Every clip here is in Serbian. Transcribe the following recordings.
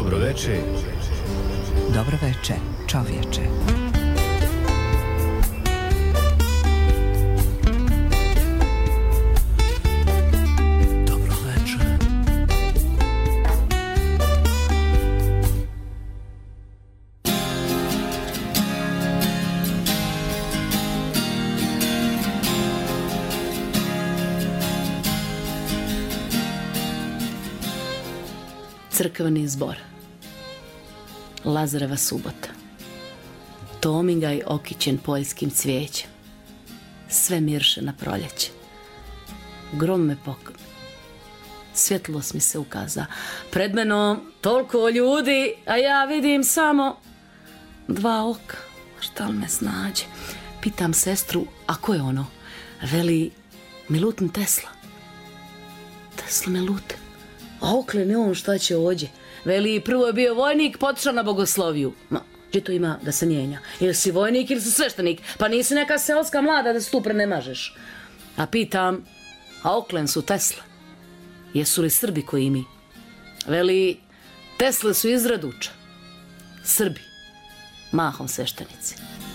Dobroveče. Dobroveče, čovječe. Crkveni zbor, Lazareva subota, Tomigaj okićen poljskim cvijećem, sve mirše na proljeće, grom me pokon, svjetlost mi se ukaza, pred menom toliko ljudi, a ja vidim samo dva oka, šta li me snađe, pitam sestru, a ko je ono, veli Milutin Tesla, Tesla Milutin. A oklene on šta će ođe. Veli, prvo je bio vojnik, potišao na bogosloviju. Ma, gdje to ima da se mijenja? Ili si vojnik ili si sveštenik? Pa nisi neka seoska mlada da se tu prenemažeš. A pitam, a oklen su Tesla? Jesu li Srbi koji mi? Veli, Tesle su iz Raduča. Srbi. Mahom sveštenici.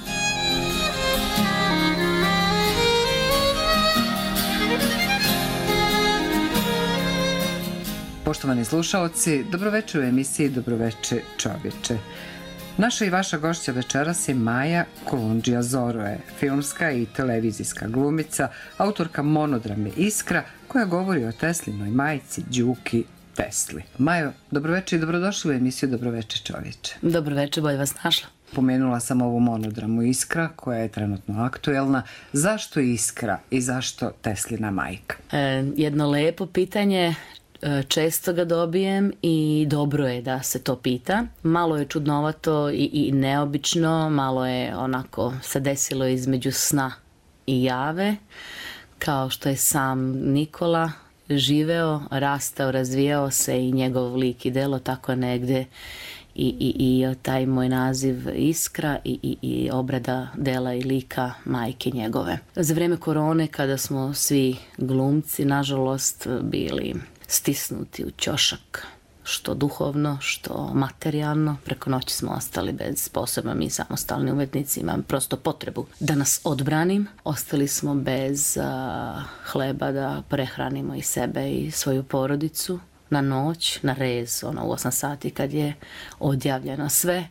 Poštovani slušaoci, dobroveče u emisiji Dobroveče čovječe. Naša i vaša gošća večeras je Maja Kolundžija-Zoroje, filmska i televizijska glumica, autorka monodrame Iskra, koja govori o Teslinoj majci Đuki Tesli. Majo, dobroveče i dobrodošli u emisiju Dobroveče čovječe. Dobroveče, bolje vas našla. Pomenula sam ovu monodramu Iskra, koja je trenutno aktuelna. Zašto Iskra i zašto Teslina majka? Jedno lepo pitanje. Često ga dobijem i dobro je da se to pita. Malo je čudnovato i neobično, malo je onako se desilo između sna i jave, kao što je sam Nikola živeo, rastao, razvijao se i njegov lik i delo, tako negde i taj moj naziv Iskra i obrada dela i lika majke njegove. Za vrijeme korone, kada smo svi glumci, nažalost, bili stisnuti u ćošak, što duhovno, što materijalno. Preko noći smo ostali bez, posebno mi samostalni umjetnici, imam prosto potrebu da nas odbranim. Ostali smo bez hleba da prehranimo i sebe i svoju porodicu na noć, na rez, u 8 sati kad je odjavljeno sve.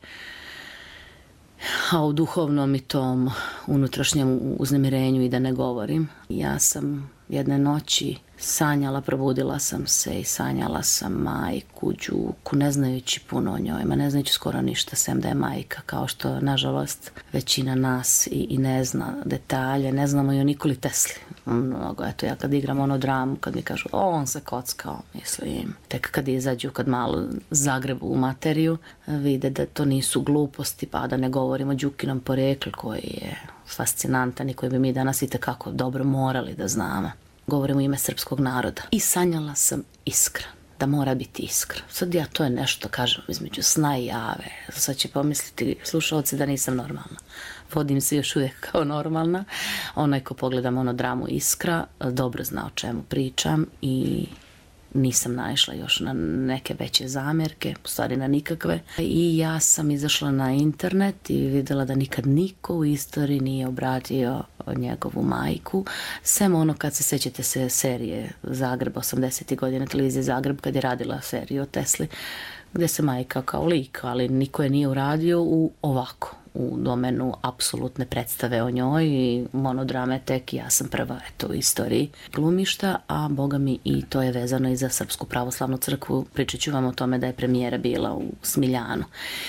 A u duhovnom i tom unutrašnjem uznemirenju i da ne govorim. Ja sam jedne noći sanjala, probudila sam se i sanjala sam majku Đuku, ne znajući puno o njoj, ne znajući skoro ništa, sem da je majka, kao što nažalost većina nas i ne zna detalje, ne znamo i o Nikoli Tesli. Mnogo, eto, ja kad igram monodramu, kad mi kažu, on se kockao, mislim, tek kad izađu, kad malo zagrebu u materiju, vide da to nisu gluposti, pa da ne govorimo o Đukinom poreklu koji je fascinantan i koji bi mi danas i tekako dobro morali da znamo. Govorim u ime srpskog naroda. I sanjala sam Iskra, da mora biti Iskra. Sad ja to je nešto, kažem, između sna i jave. Sad će pomisliti slušalci da nisam normalna. Vodim se još uvijek kao normalna. Onaj ko pogleda monodramu Iskra dobro zna o čemu pričam i nisam naišla još na neke veće zamjerke, u stvari na nikakve. I ja sam izašla na internet i vidjela da nikad niko u istoriji nije obratio njegovu majku, sem ono kad se sjećate se serije Zagreb, 80. godine, televizije Zagreb, kad je radila seriju o Tesli, gdje se majka kao lik, ali niko je nije uradio ovako, u domenu apsolutne predstave o njoj i monodrame tek ja sam prva u istoriji glumišta, a boga mi i to je vezano i za Srpsku pravoslavnu crkvu. Pričat ću vam o tome da je premijera bila u Smiljanu.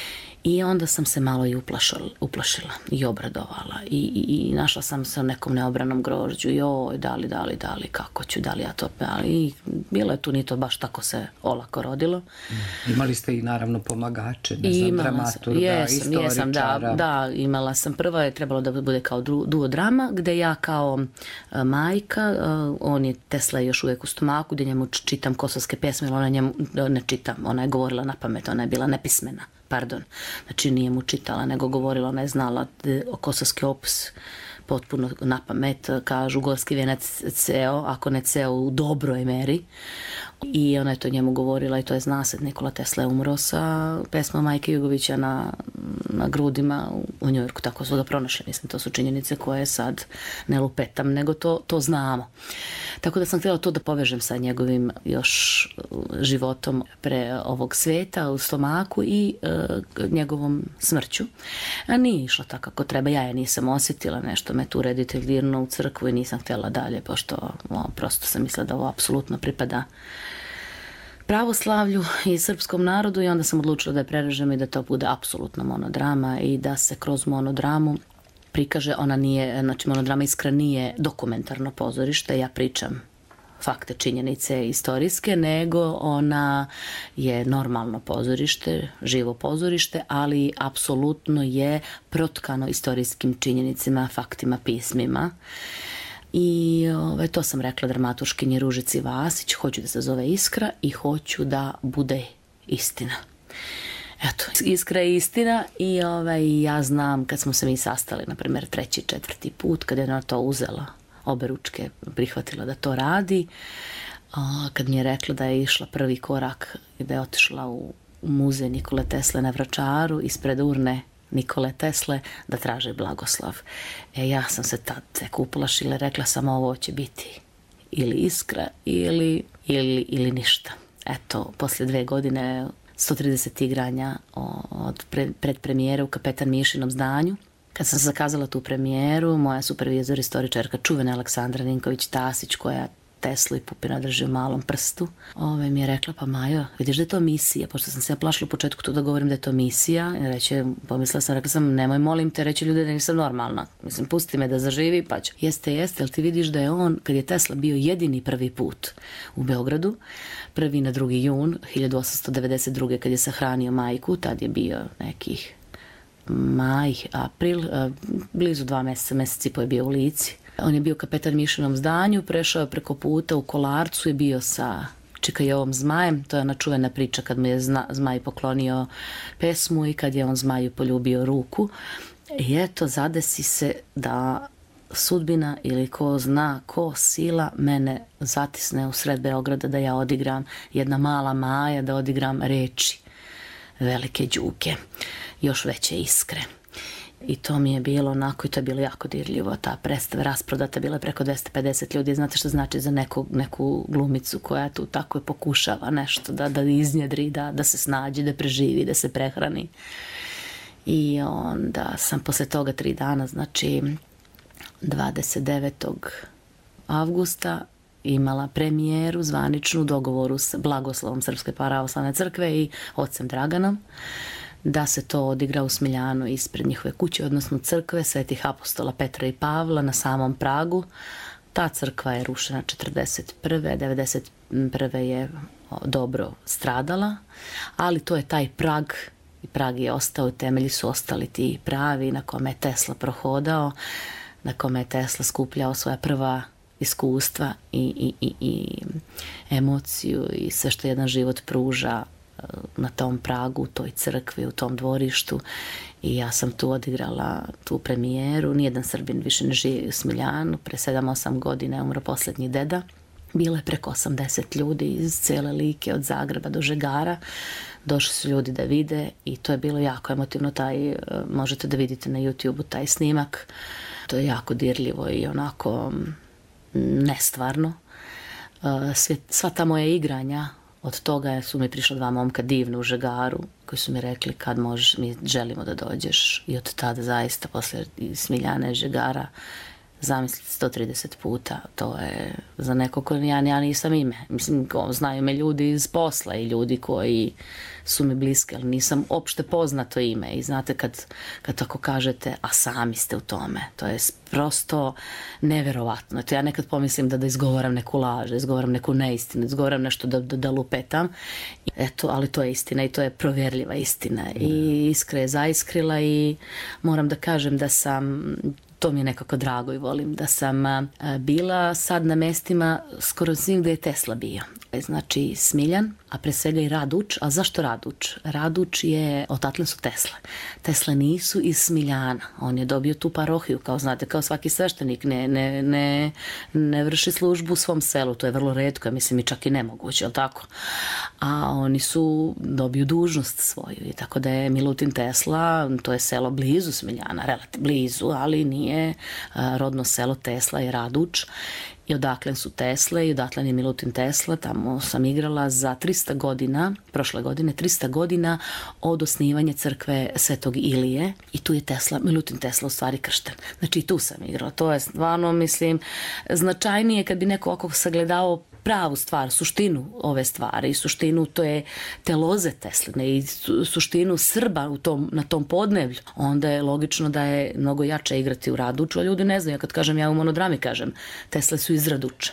I onda sam se malo i uplašila i obradovala i našla sam se u nekom neobranom grožđu. Joj, da li, kako ću, da li ja to... Ali bilo je tu, ni to baš tako se olako rodilo. Imali ste i naravno pomagače, ne znam, dramaturga, istoričara. Da, imala sam. Prva je trebalo da bude kao duodrama, gde ja kao majka, on je Tesla još uvijek u stomaku, gdje njemu čitam kosovske pjesme, ali ona njemu ne čitam, ona je govorila na pamet, ona je bila nepismena. Znači nije mu čitala, nego govorila, ona je znala kosovski opus potpuno na pamet, kažu gorski venac ceo, ako ne ceo u dobroj meri. I ona je to njemu govorila i to je zna se, Nikola Tesla je umro sa pesmom Majke Jugovića na grudima u Njujorku, tako su ga pronašli. Mislim, to su činjenice koje sad ne lupetam, nego to znamo. Tako da sam htjela to da povežem sa njegovim još životom pre ovog sveta u stomaku i njegovom smrću. A nije išla tako kako treba. Ja je nisam osjetila, nešto me tu reditelj dirnuo u crkvu i nisam htjela dalje, pošto prosto sam mislila da ovo apsolutno pripada pravoslavlju i srpskom narodu i onda sam odlučila da je prerežem i da to bude apsolutno monodrama i da se kroz monodramu prikaže, ona nije, znači monodrama Iskra nije dokumentarno pozorište, ja pričam fakte, činjenice istorijske, nego ona je normalno pozorište, živo pozorište, ali apsolutno je protkano istorijskim činjenicima, faktima, pismima. I to sam rekla dramaturškinji Ružici Vasić, hoću da se zove Iskra i hoću da bude istina. Eto, Iskra je istina i ja znam kad smo se mi sastali, na primjer, 3. i 4. put, kad je ona to uzela, obe ručke prihvatila da to radi, kad mi je rekla da je išla prvi korak i da je otišla u muzej Nikole Tesle na Vračaru ispred urne Nikole Tesle da traže blagoslov. Ja sam se tad tek uplašila, rekla sam ovo će biti ili Iskra ili ništa. Eto, poslije 2 godine 130 igranja od predpremijere u Kapetan Mišinom zdanju. Kad sam zakazala tu premijeru, moja supervizor, istoričarka, čuvena Aleksandra Ninković-Tasić, koja Teslu i Pupina drži u malom prstu, mi je rekla, pa Majo, vidiš da je to misija, pošto sam se ja plašila u početku tu da govorim da je to misija, pomislila sam, rekla sam, nemoj molim te reći ljudi da nisam normalna, mislim, pusti me da zaživi, pa ću. Jeste, ali ti vidiš da je on, kad je Tesla bio jedini prvi put u Beogradu, 1. na 2. jun 1892. kad je sahranio majku, tad je bio nekih maj, april, blizu 2 mjeseca, mjesec i po je bio u Lici. On je bio Kapetan Mišinom zdanju, prešao je preko puta u Kolarcu i bio sa Čikajovom zmajem. To je ona čuvena priča kad mu je zmaj poklonio pesmu i kad je on zmaju poljubio ruku. I eto, zadesi se da sudbina ili ko zna, ko sila mene zatisne u sred Beograda da ja odigram, jedna mala Maja, da odigram reči velike Đuke, još veće Iskre. I to mi je bilo onako, i to je bilo jako dirljivo. Ta predstava rasprodata bila preko 250 ljudi. Znate što znači za neku glumicu koja tu tako pokušava nešto da iznjedri, da se snađe, da preživi, da se prehrani. I onda sam posle toga 3 dana, znači 29. avgusta imala premijeru zvaničnu u dogovoru s blagoslovom Srpske pravoslavne crkve i ocem Draganom, da se to odigra u Smiljanu ispred njihove kuće, odnosno crkve Svetih apostola Petra i Pavla na samom pragu. Ta crkva je rušena 1941. 1991. je dobro stradala, ali to je taj prag i prag je ostao i temelji su ostali ti pravi na kome je Tesla prohodao, na kome je Tesla skupljao svoja prva iskustva i emociju i sve što jedan život pruža na tom pragu, u toj crkvi, u tom dvorištu. I ja sam tu odigrala tu premijeru. Nijedan Srbin više ne živi u Smiljanu. Pre 7-8 godina je umro posljednji deda. Bilo je preko 80 ljudi iz cijele Like, od Zagreba do Žegara. Došli su ljudi da vide i to je bilo jako emotivno. Možete da vidite na YouTube-u taj snimak. To je jako dirljivo i onako nestvarno. Sva ta moja igranja, od toga su mi prišla 2 momka divna u Žegaru koji su mi rekli kad možeš, mi želimo da dođeš. I od tada zaista posle Smiljane Žegara zamisliti 130 puta, to je za neko ko ja nisam ime. Mislim, znaju me ljudi iz posla i ljudi koji su mi bliski, ali nisam opšte poznato ime. I znate kad tako kažete, a sami ste u tome, to je prosto neverovatno. Ja nekad pomislim da izgovaram neku laž, da izgovaram neku neistinu, izgovaram nešto da lupetam. Eto, ali to je istina i to je provjerljiva istina. I Iskra je zaiskrila i moram da kažem da sam to mi je nekako drago i volim da sam bila sad na mestima skoro svim gde je Tesla bio. Znači Smiljan, a pre svega i Raduč. A zašto Raduč? Raduč je, odatle su Tesle. Tesle nisu iz Smiljana. On je dobio tu parohiju, kao znate, kao svaki sveštenik. Ne vrši službu u svom selu, to je vrlo retko, mislim i čak i nemoguće, jel tako? A oni su dobiju dužnost svoju. I tako da je Milutin Tesla, to je selo blizu Smiljana, relativno blizu, ali nije rodno selo Tesla i Raduč. I odakle su Tesle i odakle je Milutin Tesla. Tamo sam igrala za 300 godina, prošle godine, 300 godina od osnivanja crkve Svetog Ilije. I tu je Milutin Tesla u stvari kršten. Znači i tu sam igrala. To je stvarno, mislim, značajnije kad bi neko ovako sagledao pravu stvar, suštinu ove stvari i suštinu to je te loze Tesline i suštinu Srba na tom podneblju, onda je logično da je mnogo jače igrati u Raduču, a ljudi ne znaju, ja kad kažem, ja u monodrami kažem, Tesle su iz Raduča.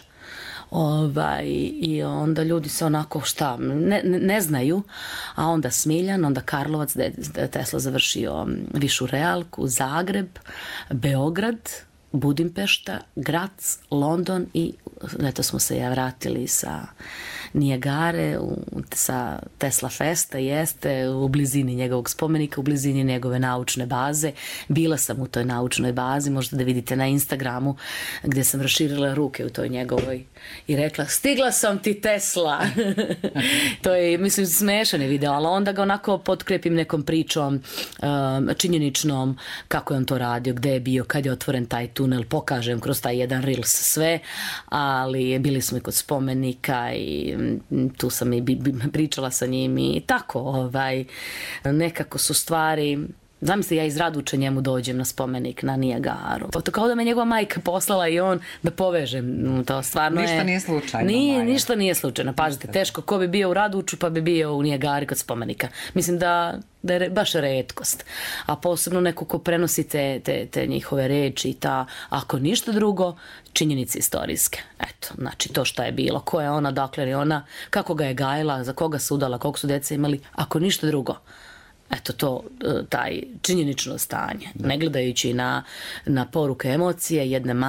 I onda ljudi se onako ne znaju, a onda Smiljan, onda Karlovac, gde je Tesla završio višu realku, Zagreb, Beograd, Budimpešta, Grac, London i eto smo se vratili sa Nijagare, sa Tesla Festa, jeste u blizini njegovog spomenika, u blizini njegove naučne baze. Bila sam u toj naučnoj bazi, možete da vidite na Instagramu gdje sam raširila ruke u toj njegovoj i rekla, stigla sam ti Tesla. To je, mislim, smešan je video, ali onda ga onako potkrepim nekom pričom činjeničnom kako je on to radio, gde je bio, kad je otvoren taj tunel, pokažem kroz taj jedan reels sve, ali bili smo i kod spomenika i tu sam i pričala sa njim i tako, nekako su stvari. Zamisli, ja iz Raduča njemu dođem na spomenik na Nijagaru. To kao da me njegova majka poslala i on da povežem. To stvarno je... Ništa nije slučajno. Ništa nije slučajno. Pazite, teško ko bi bio u Raduču pa bi bio u Nijagari kod spomenika. Mislim da je baš retkost. A posebno neko ko prenosi te njihove reči i ako ništa drugo, činjenice istorijske. Eto, znači to šta je bilo, ko je ona, dakle je ona, kako ga je gajila, za koga se udala, koliko su deca imali, ako ništa drugo. Eto to, taj činjenično stanje, ne gledajući na poruke emocije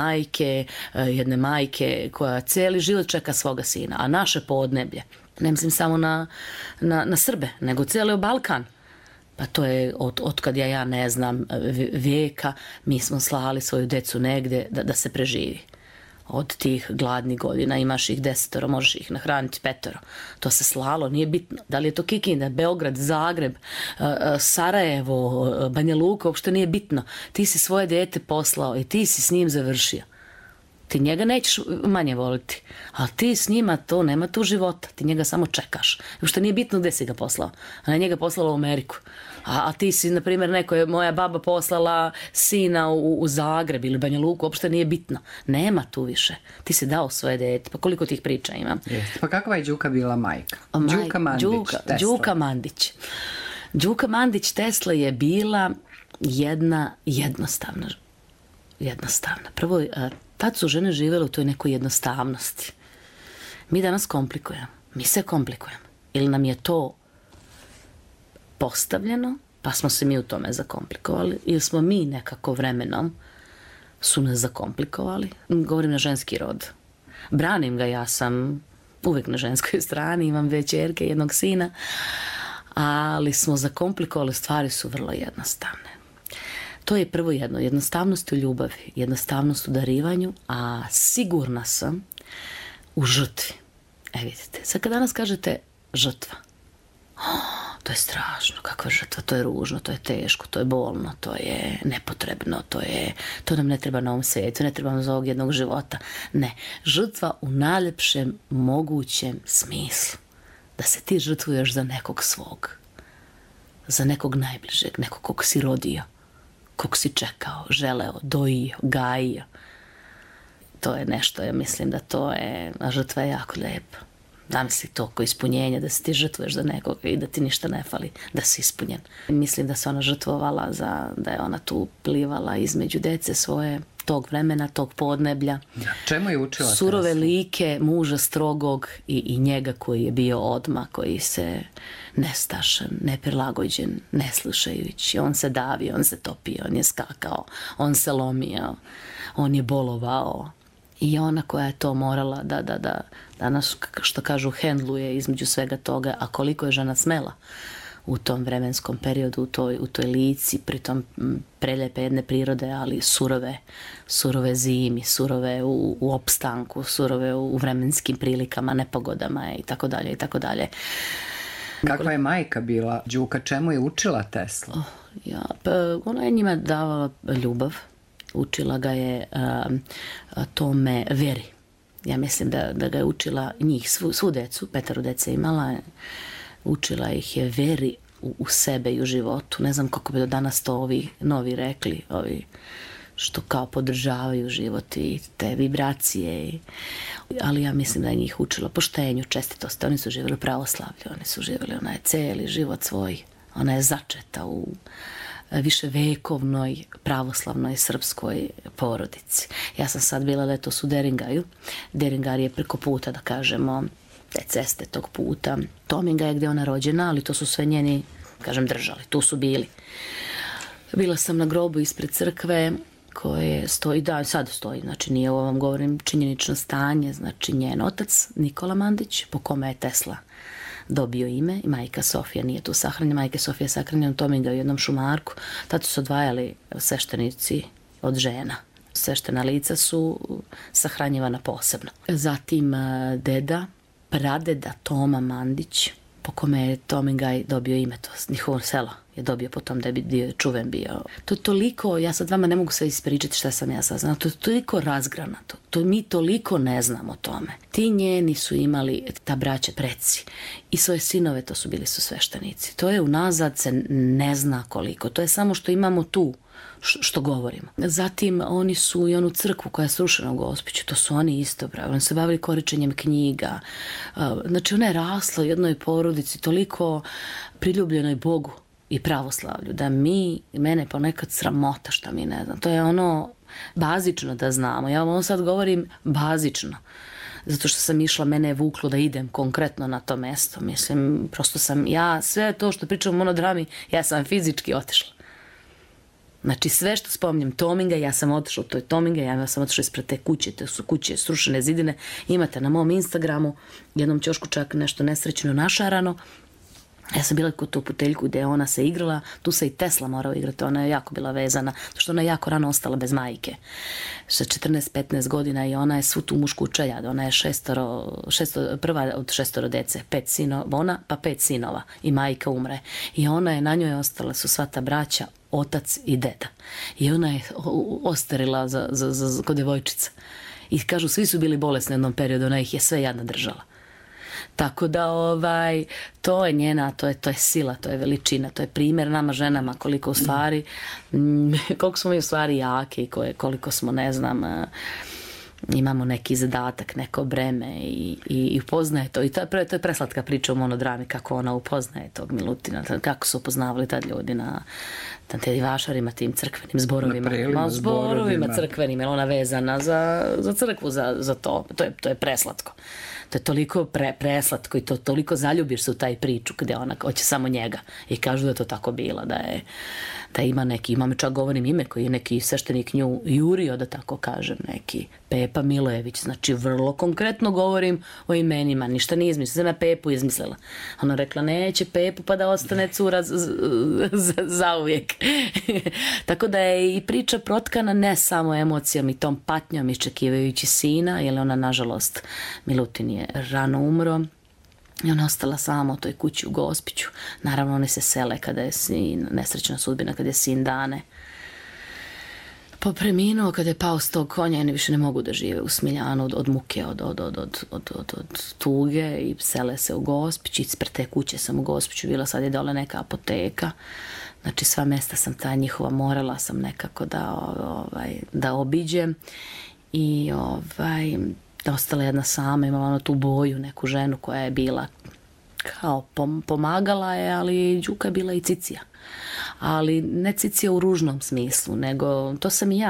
jedne majke koja cijeli život čeka svoga sina, a naše podneblje, ne mislim samo na Srbe, nego cijeli Balkan. Pa to je od kad ja ne znam vijeka, mi smo slali svoju decu negde da se preživi. Od tih gladnih godina imaš ih 10, možeš ih nahraniti 5. To se slalo, nije bitno. Da li je to Kikinda, Beograd, Zagreb, Sarajevo, Banja Luka, uopšte nije bitno. Ti si svoje dete poslao i ti si s njim završio. Ti njega nećeš manje voliti, ali ti s njima to nema tu života. Ti njega samo čekaš. Uopšte nije bitno gde si ga poslao. Ona je njega poslala u Ameriku. A ti si, na primjer, moja baba poslala sina u Zagreb ili Banja Luku, uopšte nije bitno. Nema tu više. Ti si dao svoje dete. Pa koliko tih priča ima? Pa kakva je Đuka bila majka? Đuka Mandić. Đuka Mandić Tesla je bila jedna jednostavna. Prvo, tad su žene živjele u toj nekoj jednostavnosti. Mi danas komplikujemo. Mi se komplikujemo. Ili nam je to postavljeno, pa smo se mi u tome zakomplikovali, ili smo mi nekako vremenom su nas zakomplikovali. Govorim na ženski rod. Branim ga, ja sam uvijek na ženskoj strani, imam 2 ćerke, 1 sina, ali smo zakomplikovali, stvari su vrlo jednostavne. To je prvo jednostavnost u ljubavi, jednostavnost u darivanju, a sigurna sam u žrtvi. Vidite, sad kad danas kažete žrtva, to je strašno, kakva žrtva, to je ružno, to je teško, to je bolno, to je nepotrebno, to nam ne treba na ovom svijetu, ne treba nam za ovog jednog života. Ne, žrtva u najljepšem mogućem smislu. Da se ti žrtvuješ za nekog svog, za nekog najbližeg, nekog kog si rodio, kog si čekao, želeo, dojio, gajio. To je nešto, ja mislim da to je, a žrtva je jako lijepa. Zamisli toliko ispunjenja, da se ti žrtvuješ za nekog i da ti ništa ne fali, da si ispunjen. Mislim da se ona žrtvovala, da je ona tu plivala između dece svoje tog vremena, tog podneblja. Čemu je učila surove Tesla? like muža strogog i njega koji je bio odmah, koji se nestašan, neprilagođen, ne slušajući. On se davio, on se topio, on je skakao, on se lomio, on je bolovao. I ona koja je to morala da danas, što kažu, hendluje između svega toga, a koliko je žena smela u tom vremenskom periodu, u toj Lici, pritom preljepe jedne prirode, ali surove zimi, surove u opstanku, surove u vremenskim prilikama, nepogodama i tako dalje i tako dalje. Kakva je majka bila Đuka? Čemu je učila Tesla? Ona je njima davala ljubav. Učila ga je tome veri. Ja mislim da ga je učila njih, svu decu, 5 dece imala, učila ih je veri u sebe i u životu. Ne znam kako bi do danas to ovi novi rekli, ovi što kao podržavaju život i te vibracije. Ali ja mislim da je njih učila poštenju, čestitosti. Oni su živjeli u pravoslavlju, oni su živjeli onaj cijeli život svoj. Ona je začeta u viševekovnoj pravoslavnoj srpskoj porodici. Ja sam sad bila letos u Deringaju. Deringar je preko puta, da kažemo, te ceste tog puta. Tominga je gdje ona rođena, ali to su sve njeni, kažem, držali. Tu su bili. Bila sam na grobu ispred crkve koje stoji, da, sad stoji, znači nije ovo vam govorim činjenično stanje, znači njen otac Nikola Mandić, po kome je Tesla dobio ime, i majka Sofija nije tu sahranjena. Majka Sofija je sahranjena u Tominga u jednom šumarku. Tad su se odvajali sveštenici od žena. Sveštena lica su sahranjivana posebno. Zatim deda, pradeda Toma Mandić, po kome je Tomingaj dobio ime, to njihovo selo je dobio potom da je čuven bio. To je toliko, ja sad vama ne mogu sve ispričati šta sam ja saznala, to je toliko razgranato, mi toliko ne znamo o tome. Ti njeni su imali, ta braća preci, i svoje sinove, to su bili sveštenici. To je unazad se ne zna koliko, to je samo što imamo tu, što govorimo. Zatim oni su i onu crkvu koja je srušena u Gospiću, to su oni isto pravili. Oni se bavili koričenjem knjiga. Znači ona je rasla u jednoj porodici toliko priljubljenoj Bogu i pravoslavlju, da mene ponekad sramota šta mi ne znam. To je ono bazično da znamo. Ja vam sad govorim bazično. Zato što sam išla, mene je vuklo da idem konkretno na to mesto. Mislim, prosto sam ja, sve to što pričam o monodrami, ja sam fizički otišla. Znači sve što spominjem Tominga, ja sam otišla, to je Tominga, ja sam otišla ispred te kuće, te su kuće srušene zidine, imate na mom Instagramu, jednom ćošku čak nešto nesrećno našarano. Ja sam bila kod tu puteljku gdje ona se igrala, tu se i Tesla morao igrati, ona je jako bila vezana, što ona je jako rano ostala bez majke. Sa 14-15 godina i ona je svu tu mušku čeljad, ona je prva od 6 dece, 5 sinova, ona pa 5 sinova i majka umre. I ona je, na njoj ostala su sva ta braća, otac i deda. I ona je ostarila kod devojčica. I kažu, svi su bili bolesni u jednom periodu, ona ih je sve jadna držala. Tako da to je njena, to je sila, to je veličina, to je primjer nama ženama koliko u stvari, koliko smo mi u stvari jake i koliko smo, ne znam, imamo neki zadatak, neko breme i upoznaje to. I to je preslatka priča o monodrami, kako ona upoznaje tog Milutina, kako su upoznavali tad ljudi na te vašarima, tim crkvenim zborovima. Zborovima crkvenim, jer ona vezana za crkvu, za to. To je preslatko. To je toliko preslatko i to toliko zaljubiš se u taj priču gdje ona hoće samo njega. I kažu da je to tako bila, da ima neki, imam čak govorim ime koji je neki sveštenik nju jurio, da tako kažem, neki Pepa Milojević. Znači vrlo konkretno govorim o imenima, ništa nije izmislila, sam ja Pepu izmislila. Ona rekla neće Pepu pa da ostane cura zauvijek. Tako da je i priča protkana ne samo emocijom i tom patnjom iščekivajući sina, jer ona nažalost Milutin je rano umro. I ona ostala sama u toj kući u Gospiću. Naravno, oni se sele kada je sin, nesrećna sudbina, kada je sin Dane preminuo, kada je pao s tog konja, oni više ne mogu da žive u Smiljanu od muke, od tuge i sele se u Gospić. Ispred te kuće sam u Gospiću bila, sad je dole neka apoteka. Znači, sva mesta sam ta njihova morala sam nekako da obiđem. I ostala jedna sama, imala ona tu boju, neku ženu koja je bila kao pomagala je, ali Đuka je bila i cicija. Ali ne cicija u ružnom smislu, nego to sam i ja.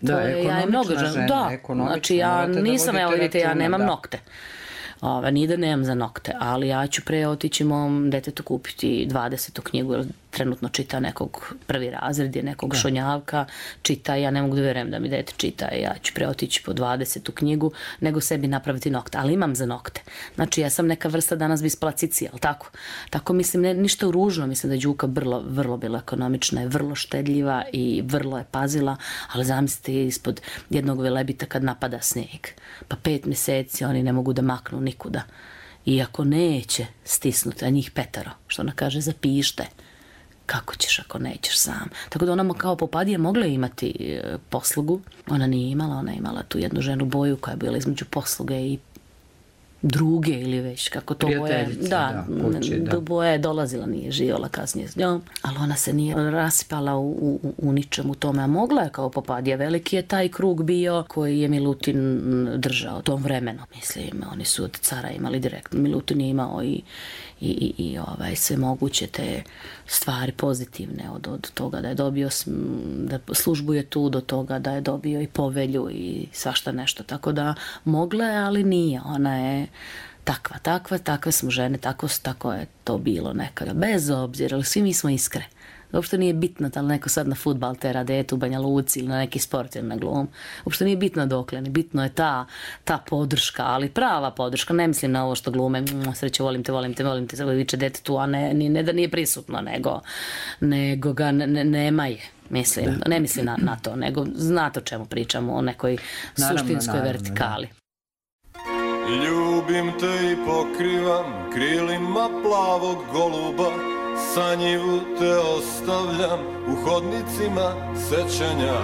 Da, ekonomična žena, da, ekonomična. Znači ja nisam, evo vidite, ja nemam da. nokte. Ni da nemam za nokte, ali ja ću pre otići mom detetu kupiti 20. knjigu, jer trenutno čita nekog prvi razred, je nekog šonjavka, čita, ja ne mogu da verujem da mi dete čita, ja ću pre otići po 20. knjigu, nego sebi napraviti nokte, ali imam za nokte. Znači ja sam neka vrsta danas bi spala cici, ali tako? Tako mislim, ništa ružno, mislim da je Đuka vrlo bila ekonomična, je vrlo štedljiva i vrlo je pazila, ali zamislite ispod jednog velebita kad napada snijeg, pa 5 mjeseci oni ne mogu da maknu nikuda. I ako neće stisnuti, a njih 5, što ona kaže, zapište. Kako ćeš ako nećeš sam? Tako da ona kao popadije mogla imati poslugu. Ona nije imala, ona je imala tu jednu ženu Boju koja je bila između posluge i druge ili već kako to Boja. Da, Boja je dolazila, nije živjela kasnije s njom, ali ona se nije raspala u ničemu tome, a mogla je kao popadija. Veliki je taj krug bio koji je Milutin držao tom vremenu. Mislim, oni su od cara imali direktno. Milutin je imao i sve moguće te stvari pozitivne od toga da je dobio da službu je tu, do toga da je dobio i povelju i svašta nešto, tako da mogla je, ali nije, ona je takve smo žene, tako je to bilo nekada, bez obzira, ali svi mi smo iskre. Uopšte nije bitno da li neko sad na fudbal tera dete u Banja Luci ili na neki sport ili na glum. Uopšte nije bitno dokle, bitno je ta podrška, ali prava podrška. Ne mislim na ovo što glume, sreće, volim te, sad viče dete tu, a ne da nije prisutno, nego ga nema je. Mislim, ne mislim na to, nego znate o čemu pričamo, o nekoj suštinskoj vertikali. Ljubim te i pokrivam krilima plavog goluba, sa njivu te ostavljam u hodnicima sećanja.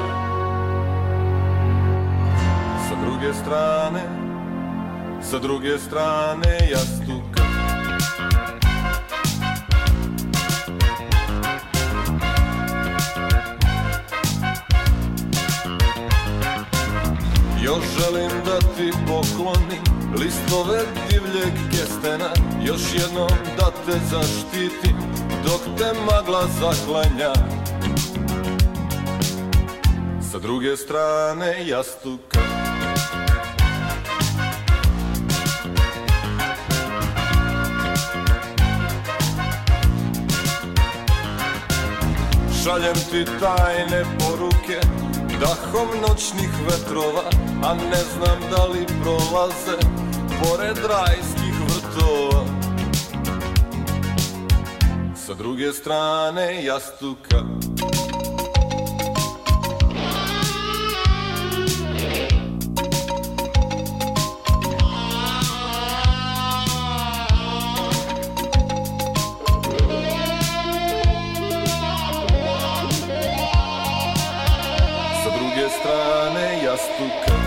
Sa druge strane jastuka. Još želim da ti poklonim listove divljeg kestena, još jednom da te zaštitim dok te magla zaklanja. Sa druge strane jastuka. Šaljem ti tajne poruke dahom noćnih vetrova, a ne znam da li prolaze pored rajskih vrtova. Sa druge strane jastuka. Sa druge strane jastuka.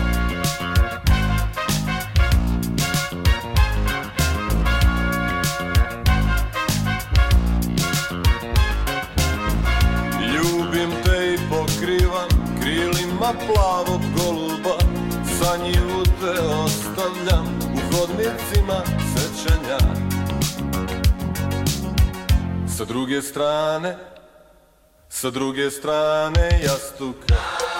Plavog goluba, sa njivu te ostavljam u hodnicima sećanja. Sa druge strane jastuka.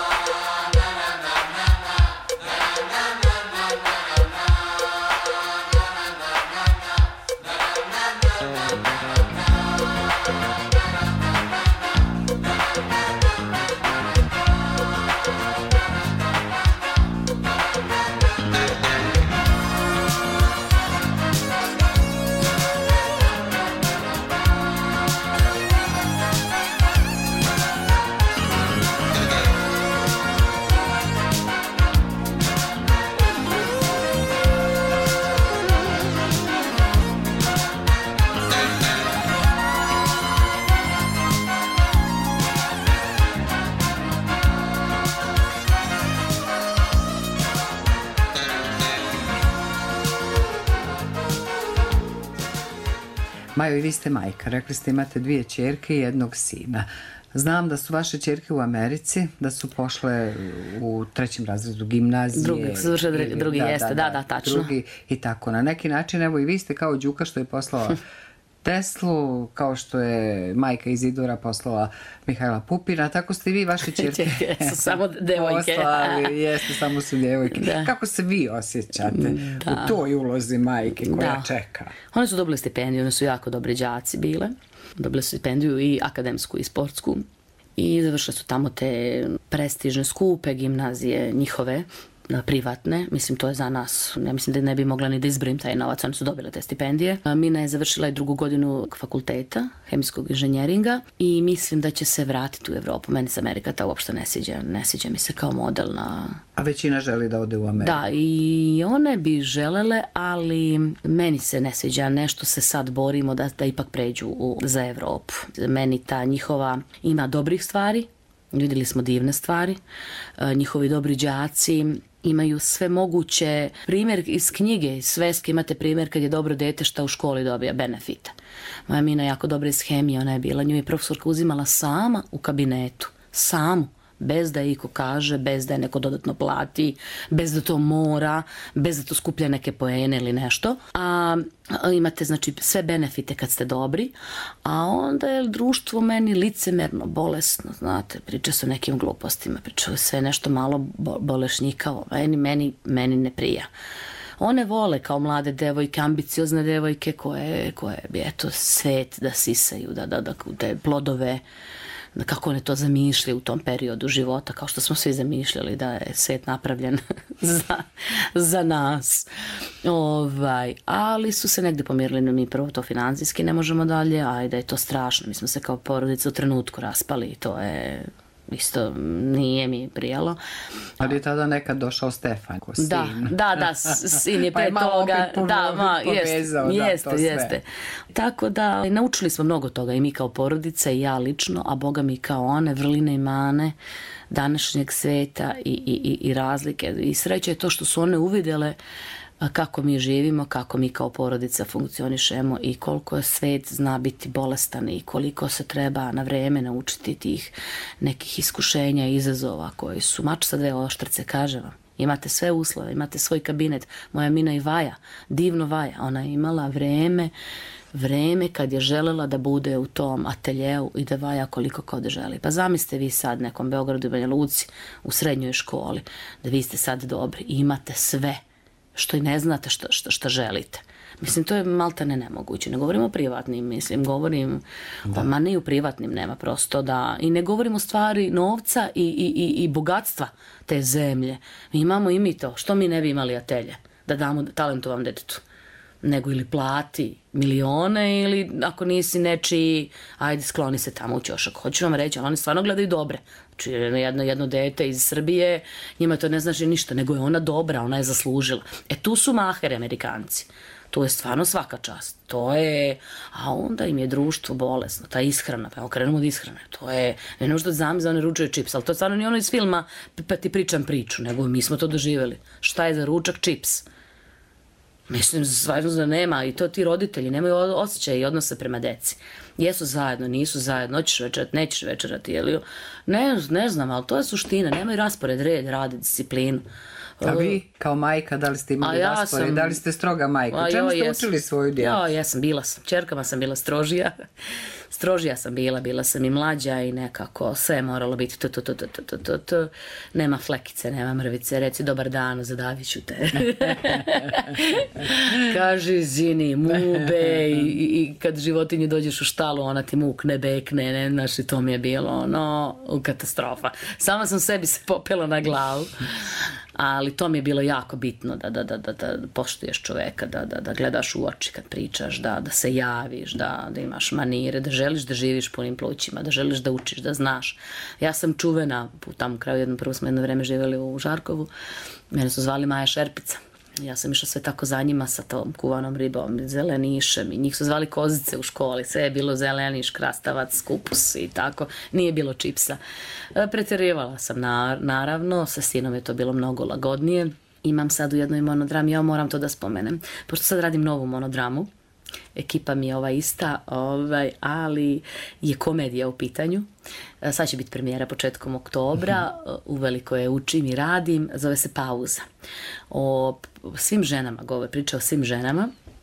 Majo, i vi ste majka. Rekli ste imate 2 ćerke i 1 sina. Znam da su vaše ćerke u Americi, da su pošle u 3. razredu gimnazije. Drugi jeste, da, tačno. Drugi i tako. Na neki način, evo i vi ste kao Đuka što je poslala Teslu, kao što je majka Izidora poslala Mihajla Pupina, tako ste vi vaše ćerke su samo devojke. Poslali, jeste, samo su devojke. Da. Kako se vi osjećate u toj ulozi majke koja čeka? One su dobile stipendiju, one su jako dobre đaci bile. Dobile su stipendiju i akademsku i sportsku. I završile su tamo te prestižne, skupe gimnazije njihove, privatne. Mislim, to je za nas, ja mislim da ne bi mogla ni da izbrojim taj novac, one su dobile te stipendije. Mina je završila i 2. godinu fakulteta hemijskog inženjeringa i mislim da će se vratiti u Evropu. Meni se Amerika ta uopšte ne sviđa mi se kao model na... A većina želi da ode u Ameriku. Da, i one bi želele, ali meni se ne sviđa. Nešto se sad borimo da ipak pređu za Evropu. Meni ta njihova ima dobrih stvari, vidjeli smo divne stvari, njihovi dobri đaci imaju sve moguće, primjer iz knjige, iz sveske imate primjer kad je dobro dete šta u školi dobija benefite. Moja Mina je jako dobra iz hemije, ona je bila, nju je profesorka uzimala sama u kabinetu, samu, bez da je iko kaže, bez da je neko dodatno plati, bez da to mora, bez da to skuplja neke poene ili nešto. A imate znači sve benefite kad ste dobri, a onda je društvo meni licemerno, bolesno, znate, priča se o nekim glupostima, priča se nešto malo bolešnjikavo, meni ne prija. One vole kao mlade devojke, ambiciozne devojke koje bi eto svet da sisaju, da te plodove, kako one to zamišljaju u tom periodu života, kao što smo svi zamišljali da je svijet napravljen za nas. Ali su se negdje pomirili, mi prvo to financijski ne možemo dalje, a da je to strašno. Mi smo se kao porodica u trenutku raspali i to je isto nije mi prijalo. Ali je tada nekad došao Stefan ko sin. Da, sin je pa je pre toga. Povezao Jeste. Tako da naučili smo mnogo toga i mi kao porodica i ja lično, a Boga mi kao one vrline i mane današnjeg sveta i razlike. I sreća je to što su one uvidjele kako mi živimo, kako mi kao porodica funkcionišemo i koliko je svet zna biti bolestan i koliko se treba na vreme naučiti tih nekih iskušenja i izazova koji su mač sa dve oštrice, kažem vam. Imate sve uslove, imate svoj kabinet. Moja Mina i Vaja, divno Vaja, ona je imala vreme kad je želela da bude u tom ateljeu i da vaja koliko kod želi. Pa zamislite vi sad nekom Beogradu i Banja Luci u srednjoj školi, da vi ste sad dobri i imate sve što i ne znate što želite. Mislim, to je maltene nemoguće. Ne govorimo o privatnim, mislim, govorim, ma ne i u privatnim nema prosto da, i ne govorimo stvari novca i bogatstva te zemlje. Mi imamo i mi to, što mi ne bi imali atelje, da damo talentovom detetu, nego ili plati milione ili ako nisi nečiji, ajde skloni se tamo u ćošak. Hoću vam reći, ali oni stvarno gledaju dobre. Znači jedno dete iz Srbije, njima to ne znači ništa, nego je ona dobra, ona je zaslužila. Tu su maheri Amerikanci. To je stvarno svaka čast. To je, a onda im je društvo bolesno, ta ishrana, pa krenemo od ishrane. To je, ne možda zamisli, one ručaju čips, ali to je stvarno nije ono iz filma, pa ti pričam priču, nego mi smo to doživjeli. Šta je za ručak? Čips. Mislim, stvarno da nema, i to ti roditelji nemaju osjećaj i odnose prema deci. Jesu zajedno, nisu zajedno, hoćeš večerati, nećeš večerati, ne znam, ali to je suština, nemaju raspored, red, rade, disciplinu. A vi, kao majka, da li ste imali raspored, da li ste stroga majka? Čemu ste učili svoju djecu? Bila sam, čerkama sam bila strožija sam bila sam i mlađa i nekako sve je moralo biti nema flekice, nema mrvice, reci dobar dan, zadavit ću te. Kaži zini, mube i kad životinju dođeš u štalu, ona ti mukne, bekne, znaš, i to mi je bilo katastrofa. Sama sam sebi se popela na glavu. Ali to mi je bilo jako bitno da poštuješ čoveka, da gledaš u oči kad pričaš, da se javiš, da imaš manire, da želiš da živiš punim plućima, da želiš da učiš, da znaš. Ja sam čuvena, tamo u kraju prvo smo jedno vreme živjeli u Žarkovu, mene su zvali Maja Šerpica. Ja sam išla sve tako za njima sa tom kuvanom ribom, zelenišem i njih su zvali kozice u školi, sve je bilo zeleniš, krastavac, kupus i tako, nije bilo čipsa. Pretjerivala sam naravno, sa sinom je to bilo mnogo lagodnije. Imam sad u jednoj monodrami, ja moram to da spomenem, pošto sad radim novu monodramu, ekipa mi je ista, ali je komedija u pitanju. Sad će biti premijera početkom oktobra, uveliko je učim i radim, zove se Pauza. O svim ženama, priča o svim ženama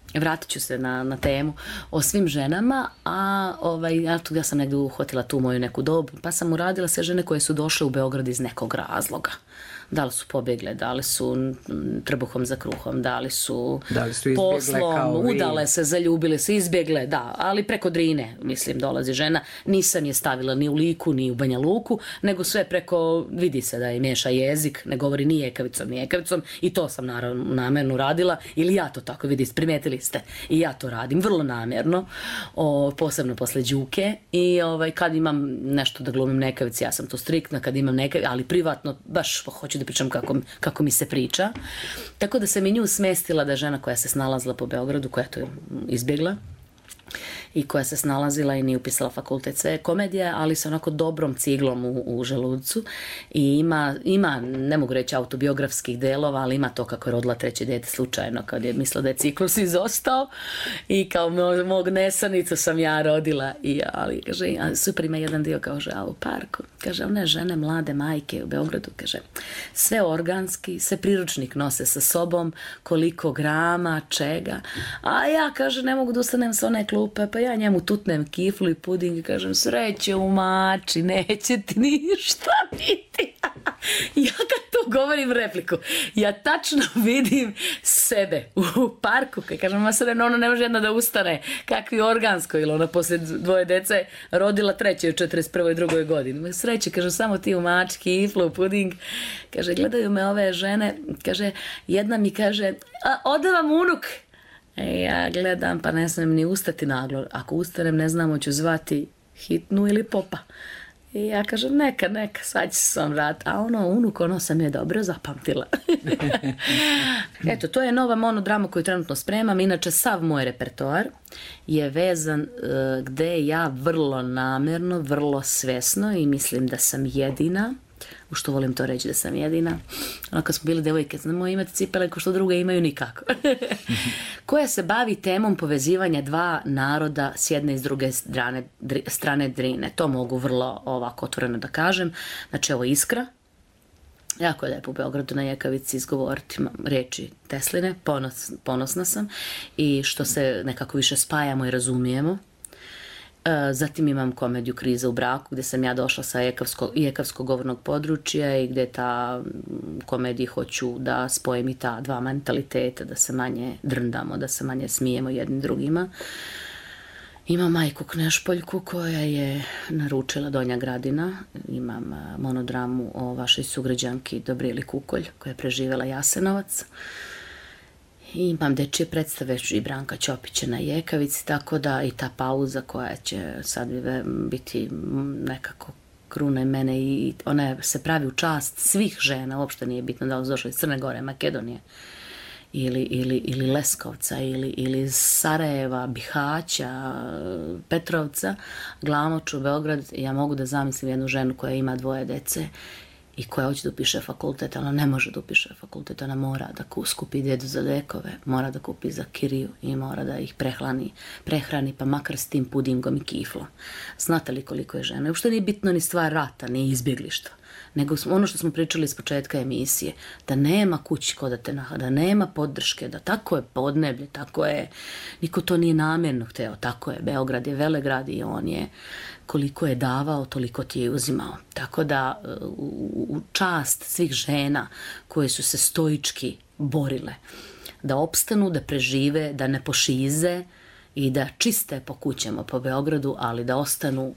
vratit ću se na temu o svim ženama, a ja sam negdje uhvatila tu moju neku dobu, pa sam uradila sve žene koje su došle u Beograd iz nekog razloga. Da li su pobjegle, da li su trbuhom za kruhom, da li su poslom, udale se, zaljubile se, izbjegle, da, ali preko Drine, mislim, dolazi žena, nisam je stavila ni u Liku, ni u Banja Luku, nego sve preko, vidi se da je miješa jezik, ne govori ni ekavicom, i to sam naravno namjerno radila, ili ja to tako, vidi, primijetili ste, i ja to radim, vrlo namjerno, posebno posle Đuke, i kad imam nešto da glumim nekavici, ja sam to striktna, kad imam nekavici, ali privatno, baš hoću da pričam kako mi se priča. Tako da se mi nju smestila da žena koja se snalazila po Beogradu, koja to je izbjegla i koja se snalazila i nije upisala fakultet sve komedije, ali sa onako dobrom ciglom u želucu i ima, ne mogu reći autobiografskih delova, ali ima to kako je rodila treće dete slučajno, kad je mislila da je ciklus izostao i kao mog nesanicu sam ja rodila, ali kaže, super ima jedan dio, kaže, a u parku, kaže, one žene mlade majke u Beogradu, kaže, sve organski, sve priručnik nose sa sobom, koliko grama, čega, a ja, kaže, ne mogu da ustanem sa one klupe, pa ja njemu tutnem kiflu i puding i kažem, sreće u mači, neće ti ništa biti. Ja kad to govorim repliku, ja tačno vidim sebe u parku, kad kažem, ma sredno, ono ne može jedna da ustane, kakvi organsko, ili ona poslije 2 dece rodila treće u 41. i 2. godini. Sreće, kažem, samo ti u mači, kiflu, puding. Kaže, gledaju me ove žene, kaže, jedna mi kaže, ode vam unuk. Ja gledam, pa ne smijem ni ustati naglo. Ako ustanem, ne znam, hoću zvati hitnu ili popa. I ja kažem, neka, sad će se on vrat. A unuk, sam je dobro zapamtila. Eto, to je nova monodrama koju trenutno spremam. Inače, sav moj repertoar je vezan gde ja vrlo namjerno, vrlo svesno i mislim da sam jedina, u što volim to reći da sam jedina, ono kad smo bili devojke, znamo imati cipele ko što druge imaju nikako, koja se bavi temom povezivanja dva naroda s jedne i s druge strane Drine. To mogu vrlo ovako otvoreno da kažem. Znači, evo Iskra, jako je lijepo u Beogradu na Jekavici izgovoriti reči Tesline, ponosna sam, i što se nekako više spajamo i razumijemo. Zatim imam komediju Kriza u braku, gdje sam ja došla sa jekavskog govornog područja i gdje ta komediji hoću da spojim i ta dva mentaliteta, da se manje drndamo, da se manje smijemo jednim drugima. Imam Majku Knešpoljku koja je naručila Donja Gradina. Imam monodramu o vašoj sugrađanki Dobrijeli Kukolj koja je preživjela Jasenovac. I imam dečje predstave i Branka Ćopića na Jekavici, tako da i ta pauza koja će sad biti nekako kruna i mene, i ona se pravi u čast svih žena, uopšte nije bitno da li došla iz Crne Gore, Makedonije ili Leskovca ili Sarajeva, Bihaća, Petrovca, Glamoču, Beograd. Ja mogu da zamislim jednu ženu koja ima 2 dece i koja hoće da upiše fakultet, ona ne može da upiše fakultet, ona mora da skupi dedu za lekove, mora da kupi za kiriju i mora da ih prehrani, pa makar s tim pudingom i kiflom. Znate li koliko je žena? Uopšte nije bitno ni stvar rata, ni izbjeglištva, nego ono što smo pričali iz početka emisije, da nema kući ko da te da nema podrške, da tako je podneblje, tako je, niko to nije namjerno hteo, tako je, Beograd je velegrad i on je, koliko je davao, toliko ti je uzimao. Tako da u čast svih žena koje su se stoički borile da opstanu, da prežive, da ne pošize i da čiste po kućama po Beogradu, ali da ostanu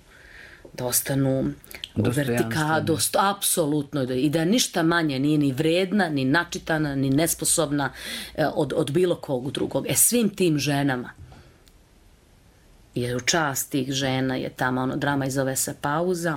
apsolutno, i da ništa manje nije ni vredna, ni načitana, ni nesposobna od bilo kog drugog. Svim tim ženama, jer u čast tih žena je ta monodrama i zove se Pauza.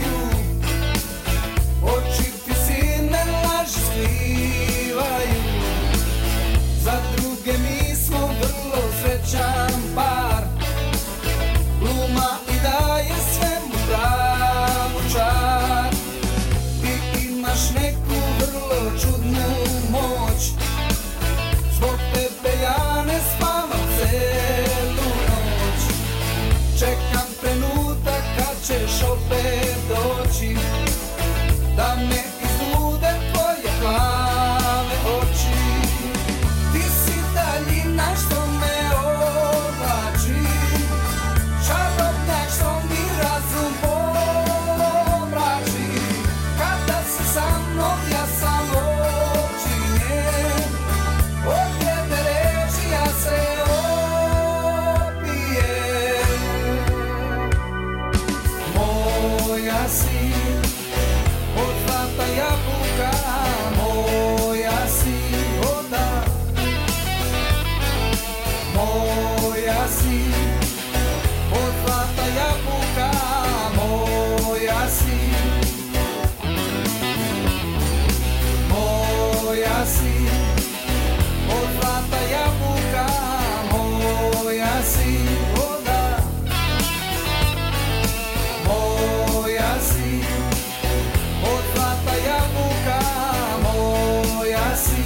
Oči ti sine laži skrivaju. opet doći, da me izlude tvoje plave oči. Ti si daljina što me oblači, čarobnjak što mi razum pomrači. Kada si sa mnom ja sam očinjen, od jedne reči ja se opijem. Moja si od zlata jabuka, moja si voda. Moja si od zlata jabuka, moja si. Moja si od zlata jabuka, moja si voda. Moja si od zlata jabuka, moja si.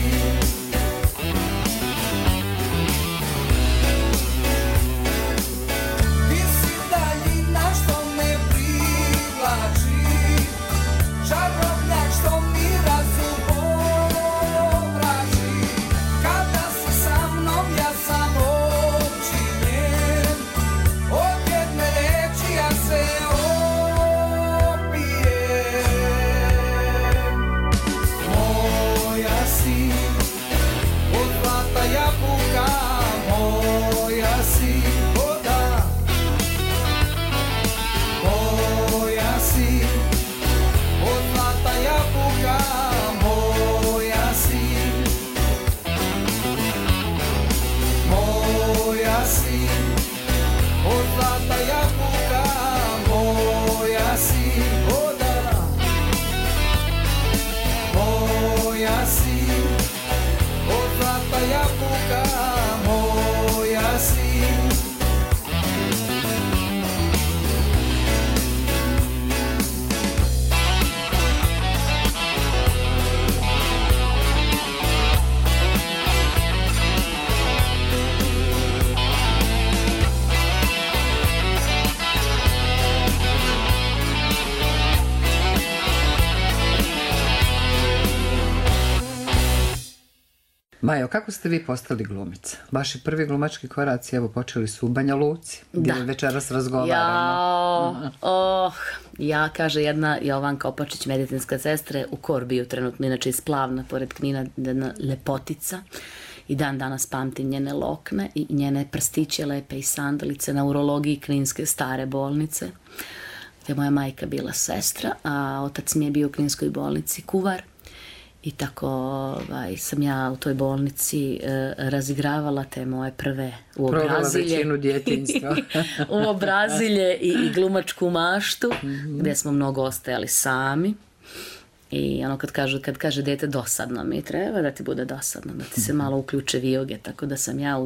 Ti si daljina što me privlači, čarobnjak što mi razum pomrači. Kada si sa mnom ja sam očinjen, od jedne reči ja se opijem. Moja si od zlata jabuka, moja si voda. Moja si od zlata jabuka, moja si. Moja si od zlata jabuka, moja si voda. Moja si od zlata jabuka, moja si. Majo, kako ste vi postali glumica? Vaši prvi glumački koraci evo počeli su u Banja Luci, gdje večeras razgovaramo. Ja, kaže jedna Jovanka Opačić, medicinska sestra, u Korbiju trenutno, inače iz Plavna, pored Knina, jedna lepotica. I dan danas pamtim njene lokne i njene prstiće lepe i sandalice na urologiji Kninske stare bolnice, gdje moja majka bila sestra, a otac mi je bio u Kninskoj bolnici kuvar. I tako sam ja u toj bolnici razigravala te moje prve uobrazilje. Provela većinu djetinjstva. Uobrazilje i glumačku maštu, gdje smo mnogo ostajali sami. I ono kad kaže dete dosadno mi, treba da ti bude dosadno, da ti se malo uključe vijoge, tako da sam ja u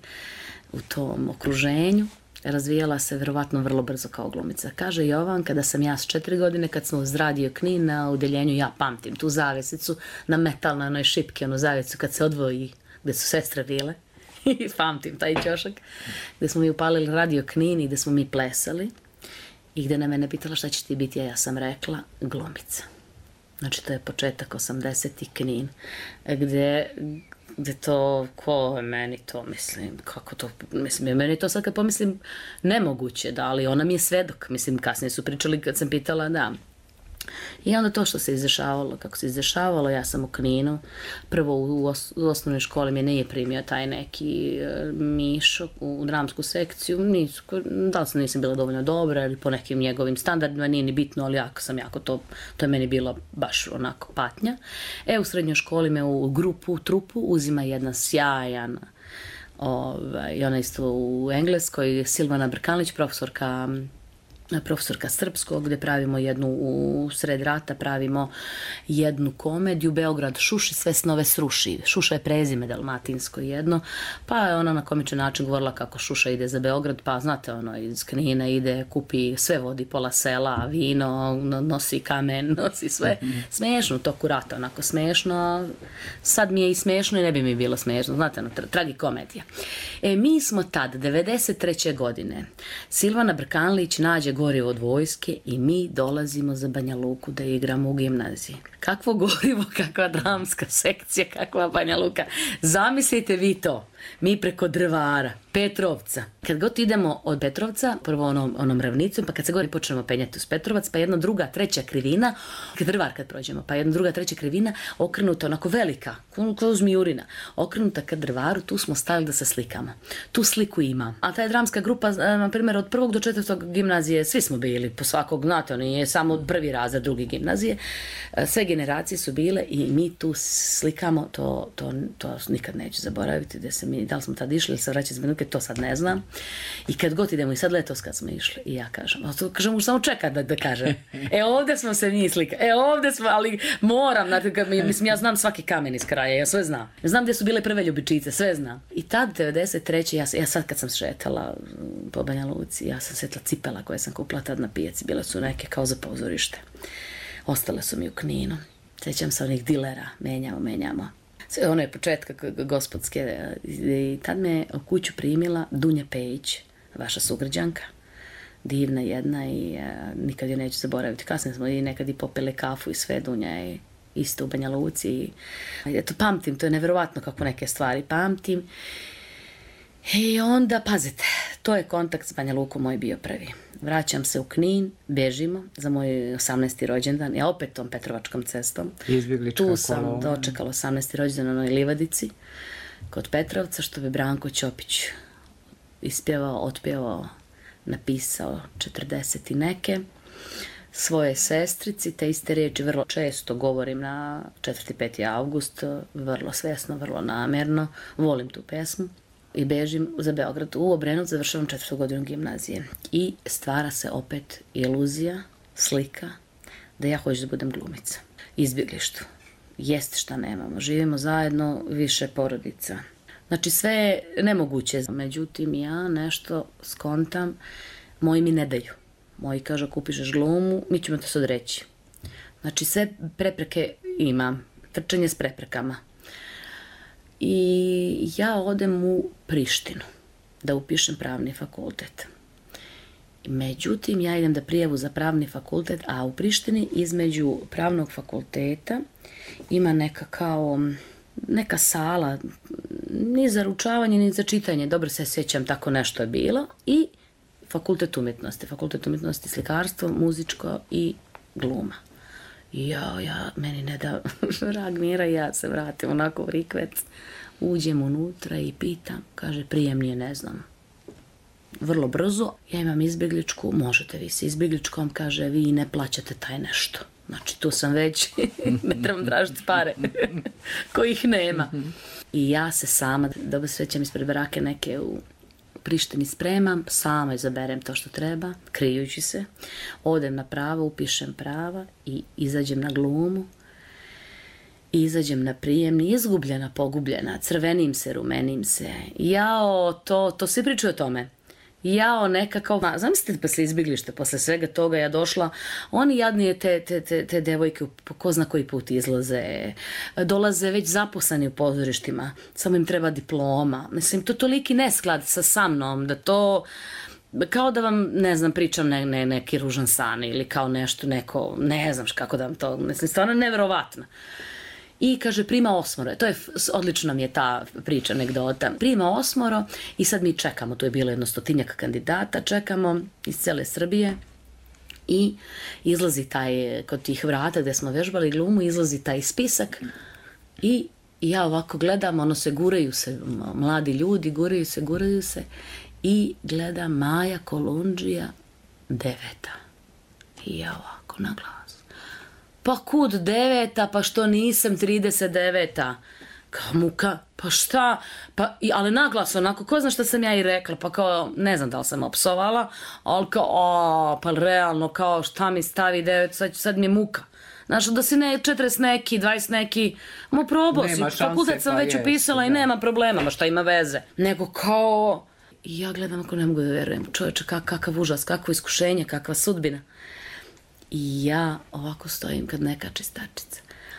tom okruženju razvijala se vjerovatno vrlo brzo kao glumica. Kaže Jovan, kada sam ja s 4 godine, kad smo uz radio Knin na udeljenju, ja pamtim tu zavesicu na metalnoj onoj šipki, onu zavesu kad se odvoji, gdje su sestre bile, i pamtim taj ćošak, gdje smo mi upalili radio Knin i gdje smo mi plesali i gdje na mene pitala šta će ti biti, a ja sam rekla glumica. Znači to je početak 80. Knin, gdje to, ko je meni to, mislim, kako to, mislim, meni to sad kad pomislim nemoguće, da, ali ona mi je svedok, mislim, kasnije su pričali kad sam pitala, da. I onda to što se izdešavalo, kako se izdešavalo, ja sam u Kninu, prvo u osnovnoj školi me nije primio taj neki Mišo u dramsku sekciju, da li sam nisam bila dovoljno dobra ili po nekim njegovim standardima, nije ni bitno, ali to je meni bilo baš onako patnja. U srednjoj školi me u trupu uzima jedna sjajana, i ona isto u Engleskoj, Silvana Brkanlić, profesorka srpskog, gdje pravimo u sred rata pravimo jednu komediju, Beograd šuši, sve snove sruši. Šuša je prezime dalmatinsko jedno, pa je ona na komičan način govorila kako Šuša ide za Beograd, pa znate iz Knina ide, kupi sve, vodi pola sela, vino, nosi kamen, nosi sve. Smiješno u toku rata, onako smiješno. Sad mi je i smiješno i ne bi mi bilo smiješno, znate, tragikomedija. Mi smo tad, 93. godine, Silvana Brkanlić nađe gorivo od vojske i mi dolazimo za Banja Luku da igramo u gimnaziji. Kakvo gorivo, kakva dramska sekcija, kakva Banja Luka. Zamislite vi to. Mi preko Drvara, Petrovca. Kad god idemo od Petrovca, prvo onom ravnicom, pa kad se gore počnemo penjati uz Petrovac, pa jedna druga, treća krivina, Drvar kad prođemo, pa jedna druga, treća krivina, okrenuta onako velika, kao zmijurina, okrenuta ka Drvaru, tu smo stavili da se slikamo. Tu sliku imam. A ta je dramska grupa, na primjer, od 1. do 4. gimnazije, svi smo bili, po svakog, znate, oni je samo prvi razred, drugi gimnazije, sve generacije su bile i mi tu slikamo, to nikad neću zaboraviti, da li smo tad išli ili se vraćati iz Benuke, to sad ne znam. I kad god idemo, i sad letos kad smo išli, i ja kažem, možda samo čekat da kažem. Ovdje smo se mi slikali, ovdje smo, ali moram, mislim, ja znam svaki kamen iz kraja, ja sve znam. Znam gdje su bile prve ljubičice, sve znam. I tad, 93. ja sad kad sam šetala po Banja Luci, ja sam sjetila cipela koje sam kupila tad na pijaci, bile su neke kao za pozorište. Ostale su mi u Kninu. Sjećam se onih dilera, menjamo. Ono je početka gospodske i tad me u kuću primila Dunja Pejić, vaša sugrađanka, divna jedna i nikad je neću zaboraviti. Kasnije smo i nekad i popili kafu i sve, Dunja je isto u Banja Luci. Eto, pamtim, to je nevjerovatno kako neke stvari pamtim. I onda, pazite, to je kontakt s Banja Lukom moj bio prvi. Vraćam se u Knin, bežimo za moj 18. rođendan, ja opet tom Petrovačkom cestom. Tu sam dočekala 18. rođendan na onoj livadici kod Petrovca, što bi Branko Ćopić ispjevao, otpjevao, napisao 40 i neke. Svoje sestrici, te iste riječi vrlo često govorim na 4. 5. august, vrlo svjesno, vrlo namjerno, volim tu pesmu. I bežim za Beograd. U Obrenovcu završavam 4. godinu gimnazije. I stvara se opet iluzija, slika, da ja hoću da budem glumica. Izbjeglištvo. Jeste šta nemamo. Živimo zajedno, više porodica. Znači sve je nemoguće. Međutim, ja nešto skontam, moji mi ne daju. Moji kažu, kupiš glumu, mi ćemo te se odreći. Znači sve prepreke imam. Trčanje s preprekama. I ja odem u Prištinu da upišem pravni fakultet. Međutim, ja idem da prijavu za pravni fakultet, a u Prištini između pravnog fakulteta ima neka sala, ni za ručavanje, ni za čitanje, dobro se sjećam, tako nešto je bilo, i fakultet umjetnosti, slikarstvo, muzičko i gluma. I meni ne da rag mira, ja se vratim onako u rikvec, uđem unutra i pitam, kaže, prijemni je, ne znam, vrlo brzo, ja imam izbjegličku, možete vi se izbjegličkom, kaže, vi ne plaćate taj nešto. Znači, tu sam već, ne trebam tražiti pare, kojih nema. I ja se sama, dobro srećam ispred barake neke u Prištini spremam, sama izaberem to što treba, krijući se, odem na pravo, upišem prava i izađem na glumu, izađem na prijemni, izgubljena, pogubljena, crvenim se, rumenim se, to svi pričaju o tome. Nekakav, zamislite posle izbjeglišta, posle svega toga ja došla, oni jadnije te devojke po ko zna koji put dolaze već zaposleni u pozorištima, samo im treba diploma, mislim, to toliki nesklad sa mnom, da to, kao da vam, ne znam, pričam neki ružan san ili kao nešto, neko, ne znam kako da vam to, mislim, stvarno nevjerovatno. I kaže, prima 8, to je, odlično mi je ta priča, anegdota. Prima 8 i sad mi čekamo, tu je bilo 100 kandidata, čekamo iz cele Srbije i izlazi taj, kod tih vrata gde smo vežbali glumu, izlazi taj spisak i ja ovako gledam, guraju se, mladi ljudi, guraju se i gledam Maja Kolundžija 9. I ja ovako na glas. Pa kud 9, pa što nisam 39. Kao muka, pa šta? Ali naglas onako, ko zna šta sam ja i rekla, pa kao, ne znam da li sam opsovala, ali kao, pa realno, kao šta mi stavi 9, sad mi je muka. Znaš, da si 40 neki, 20 neki, probao si, fakultet sam već upisala i nema problema, ma šta ima veze. Nego kao, i ja gledam ako ne mogu da verujem, čovječe, kakav užas, kakvo iskušenje, kakva sudbina. I ja ovako stojim kad ne kači stačica.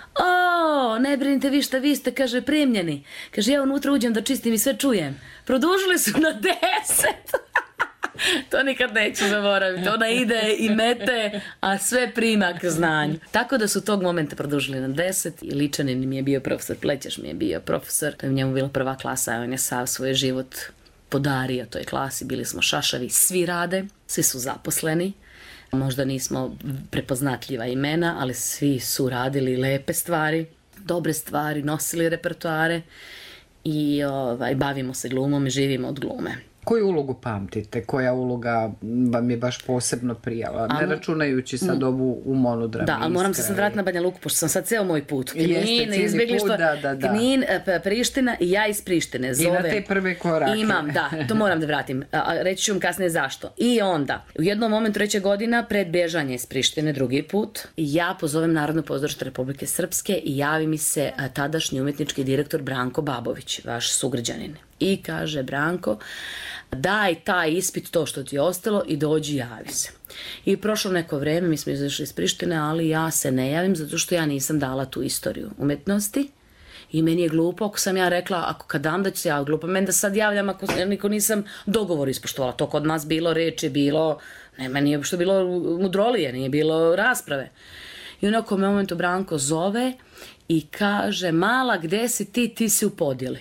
Ne brinite vi šta, vi ste, kaže, primljeni. Kaže, ja unutra uđem da čistim i sve čujem. Produžili su na 10. To nikad neću zaboraviti. Ona ide i mete, a sve prima k znanju. Tako da su tog momenta produžili na 10. I Ličanin mi je bio profesor, Plećeš mi je bio profesor. To je njemu bila prva klasa, on je sav svoj život podario toj klasi. Bili smo šašavi, svi rade, svi su zaposleni. Možda nismo prepoznatljiva imena, ali svi su radili lepe stvari, dobre stvari, nosili repertoare i bavimo se glumom i živimo od glume. Koju ulogu pamtite? Koja uloga vam je baš posebno prijala? Ne računajući sad ovu u monodrami. Da, ali moram se sad vratiti na Banja Luku, pošto sam sad ceo moj put. Knin, izbjeglištvo, Knin, Priština i ja iz Prištine. I na te prve korake. Imam, da, to moram da vratim. Reći ću vam kasnije zašto. I onda, u jednom momentu 3. godina, pred bježanje iz Prištine, drugi put, ja pozovem Narodno pozorište Republike Srpske i javi mi se tadašnji umjetnički direktor Branko Babović, vaš sugrađanin. I kaže, Branko, daj taj ispit, to što ti je ostalo i dođi, javi se. I prošlo neko vreme, mi smo izašli iz Prištine, ali ja se ne javim zato što ja nisam dala tu istoriju umjetnosti. I meni je glupo ako sam ja rekla, kad dam da ću se javiti, glupo meni da sad javljam ako niko nisam dogovor ispoštovala. To kod nas bilo reči, bilo, nema, nije što bilo mudrolije, nije bilo rasprave. I u nekom momentu Branko zove i kaže, mala, gde si ti, ti si u podjeli.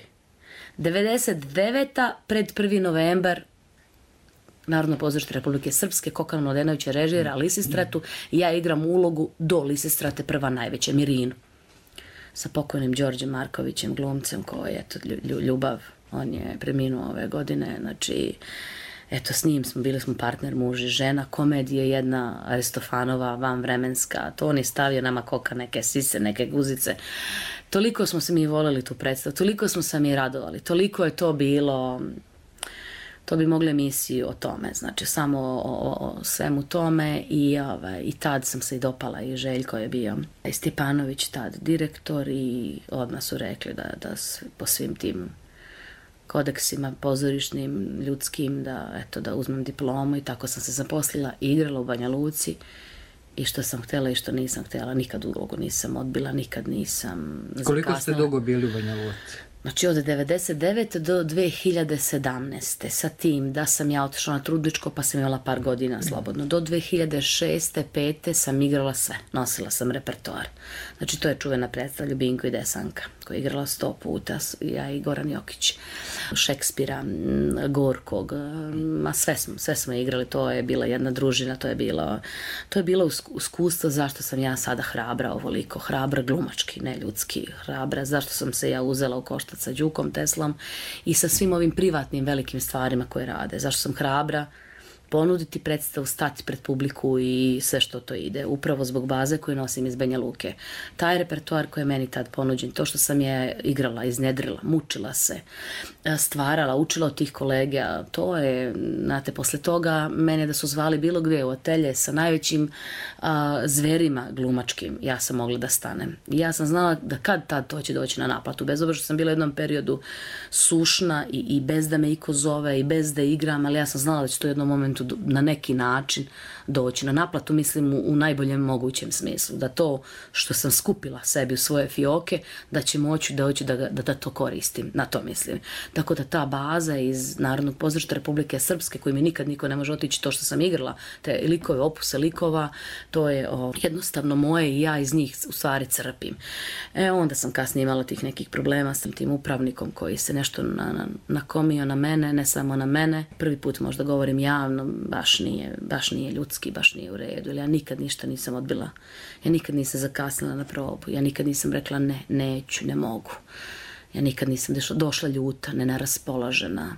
99. pred 1. novembar Narodno pozorište Republike Srpske, Kokan Mladenović režira Lisistratu i ja igram ulogu do Lisistrate, prva najveća, Mirinu. Sa pokojnim Đorđem Markovićem, glumcem koji je ljubav, on je preminuo ove godine, znači eto s njim bili smo partner, muž i žena, komedija jedna Aristofanova, vanvremenska, to on je stavio nama koka neke sise, neke guzice. Toliko smo se mi voleli tu predstavu, toliko smo se mi radovali, toliko je to bilo, to bi mogli emisiju o tome, znači samo o svemu tome i tad sam se i dopala i Željko je bio i Stjepanović tad direktor i odmah su rekli da po svim tim kodeksima pozorišnim, ljudskim, da uzmem diplomu i tako sam se zaposlila i igrala u Banja Luci. I što sam htjela i što nisam htjela, nikad ulogu nisam odbila, nikad nisam zakasnila. Koliko ste dugo bili u Banja Luci? Znači od 1999. do 2017. sa tim da sam ja otišla na trudničko pa sam imala par godina slobodno. Do 2006. 5. sam igrala sve, nosila sam repertoar. Znači to je čuvena predstava Ljubinko i Desanka koja je igrala 100 puta, ja i Goran Jokić, Šekspira, Gorkog, sve smo igrali, to je bila jedna družina, to je bilo iskustvo zašto sam ja sada hrabra ovoliko, hrabra glumački, ne ljudski, hrabra, zašto sam se ja uzela u koštac sa Đukom Teslom i sa svim ovim privatnim velikim stvarima koje rade, zašto sam hrabra ponuditi predstavu, stati pred publiku i sve što to ide, upravo zbog baze koju nosim iz Banja Luke. Taj repertoar koji je meni tad ponuđen, to što sam je igrala, iznjedrila, mučila se, stvarala, učila od tih kolega, to je, znate, posle toga mene da su zvali bilo gdje u atelje sa najvećim zverima glumačkim, ja sam mogla da stanem. I ja sam znala da kad tad to će doći na naplatu, bez obzira što sam bila u jednom periodu sušna i bez da me iko zove i bez da igram, ali ja sam znala da će to u jednom momentu na neki način doći na naplatu, mislim u najboljem mogućem smislu, da to što sam skupila sebi u svoje fioke, da će moći doći da to koristim, na to mislim. Tako da ta baza iz Narodnog pozorišta Republike Srpske, koju mi nikad niko ne može otići, to što sam igrala, te likove, opuse likova, to je jednostavno moje i ja iz njih u stvari crpim. Onda sam kasnije imala tih nekih problema s tim upravnikom koji se nešto nakomio na mene, ne samo na mene. Prvi put možda govorim javno, baš nije ljudski, baš nije u redu. Ja nikad ništa nisam odbila. Ja nikad nisam zakasnila na probu. Ja nikad nisam rekla ne, neću, ne mogu. Ja nikad nisam došla ljuta, neraspoložena.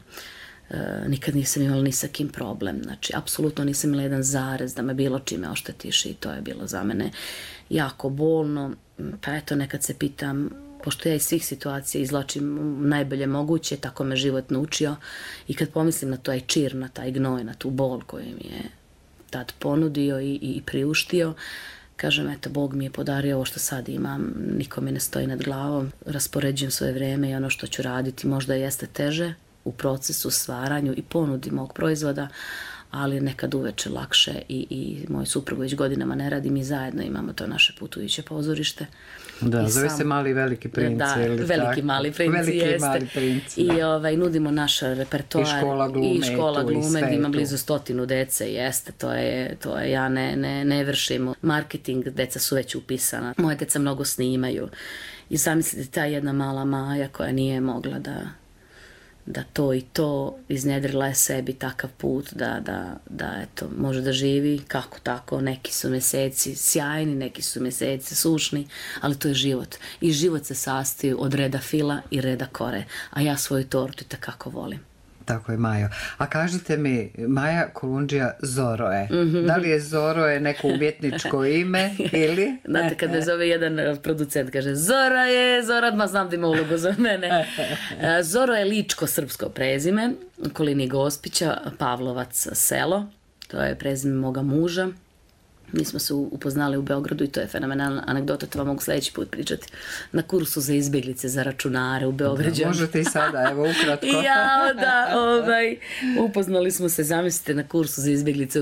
Nikad nisam imala ni sa kim problem. Znači, apsolutno nisam imala jedan zarez da me bilo čime oštetiš i to je bilo za mene jako bolno. Pa eto, nekad se pitam, pošto ja iz svih situacija izlačim najbolje moguće, tako me život naučio i kad pomislim na taj čir, na taj gnoj, na tu bol koju mi je tad ponudio i priuštio, kažem, eto, Bog mi je podario ovo što sad imam, niko mi ne stoji nad glavom, raspoređujem svoje vrijeme i ono što ću raditi možda jeste teže u procesu, stvaranju i ponudi mog proizvoda, ali nekad uveče lakše i moj suprug već godinama ne radi, mi zajedno imamo to naše putujuće pozorište. Da, zove se Mali i Veliki princ. Da, Veliki Mali princ, jeste. Mali princ, I nudimo naš repertoar. I škola glume, gdje ima blizu 100 dece, jeste, to je ja ne vršim marketing, deca su već upisana. Moje deca mnogo snimaju. I zamislite, ta jedna mala Maja koja nije mogla da to i to, iznjedrila je sebi takav put da eto, može da živi kako tako, neki su mjeseci sjajni, neki su mjeseci sušni, ali to je život. I život se sastoji od reda fila i reda kore, a ja svoju tortu i takako volim. Tako je, Majo. A kažite mi, Maja Kolundžija Zoroje. Da li je Zoroje neko umjetničko ime ili? Znate, kad me zove jedan producent, kaže Zora, odmah znam da ima ulogu za mene. Zoro je ličko-srpsko prezime, u okolini Gospića, Pavlovac selo. To je prezime moga muža. Mi smo se upoznali u Beogradu i to je fenomenalna anegdota, to vam mogu sljedeći put pričati. Na kursu za izbjeglice, za računare u Beogradu. Možete i sada, evo ukratko. Upoznali smo se, zamislite, na kursu za izbjeglice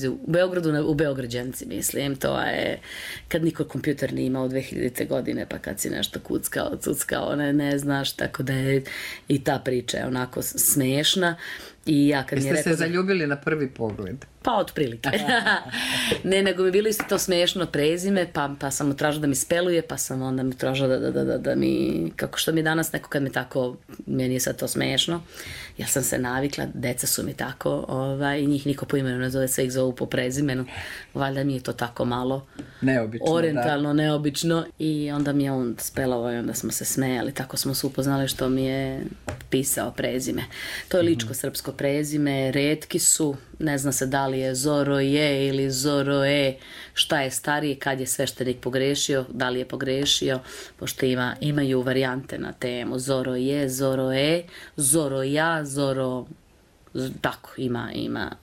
u Beograđanci, mislim. To je kad niko kompjuter nije imao 2000. godine, pa kad si nešto cuckao, ne znaš, tako da je i ta priča je onako smiješna. I ja kad Jeste se zaljubili na prvi pogled? Pa otprilike. Ne, nego mi bilo isto to smiješno prezime, pa sam mu tražila da mi speluje, pa sam onda mi tražila da mi, kako što mi danas neko kad mi tako, meni je sad to smiješno, jer sam se navikla, deca su mi tako, i njih niko po imenu ne zove, sve ih zovu po prezimenu, valjda mi je to tako malo neobično, orientalno, neobično, i onda mi je on spelovao i onda smo se smejali, tako smo se upoznali što mi je pisao prezime. To je ličko-srpsko prezime, retki su, ne zna se da li je Zoroje ili Zoroe, šta je starije, kad je sveštenik pogrešio, da li je pogrešio, pošto imaju varijante na temu Zoroje, Zoroe, Zoroja, tako ima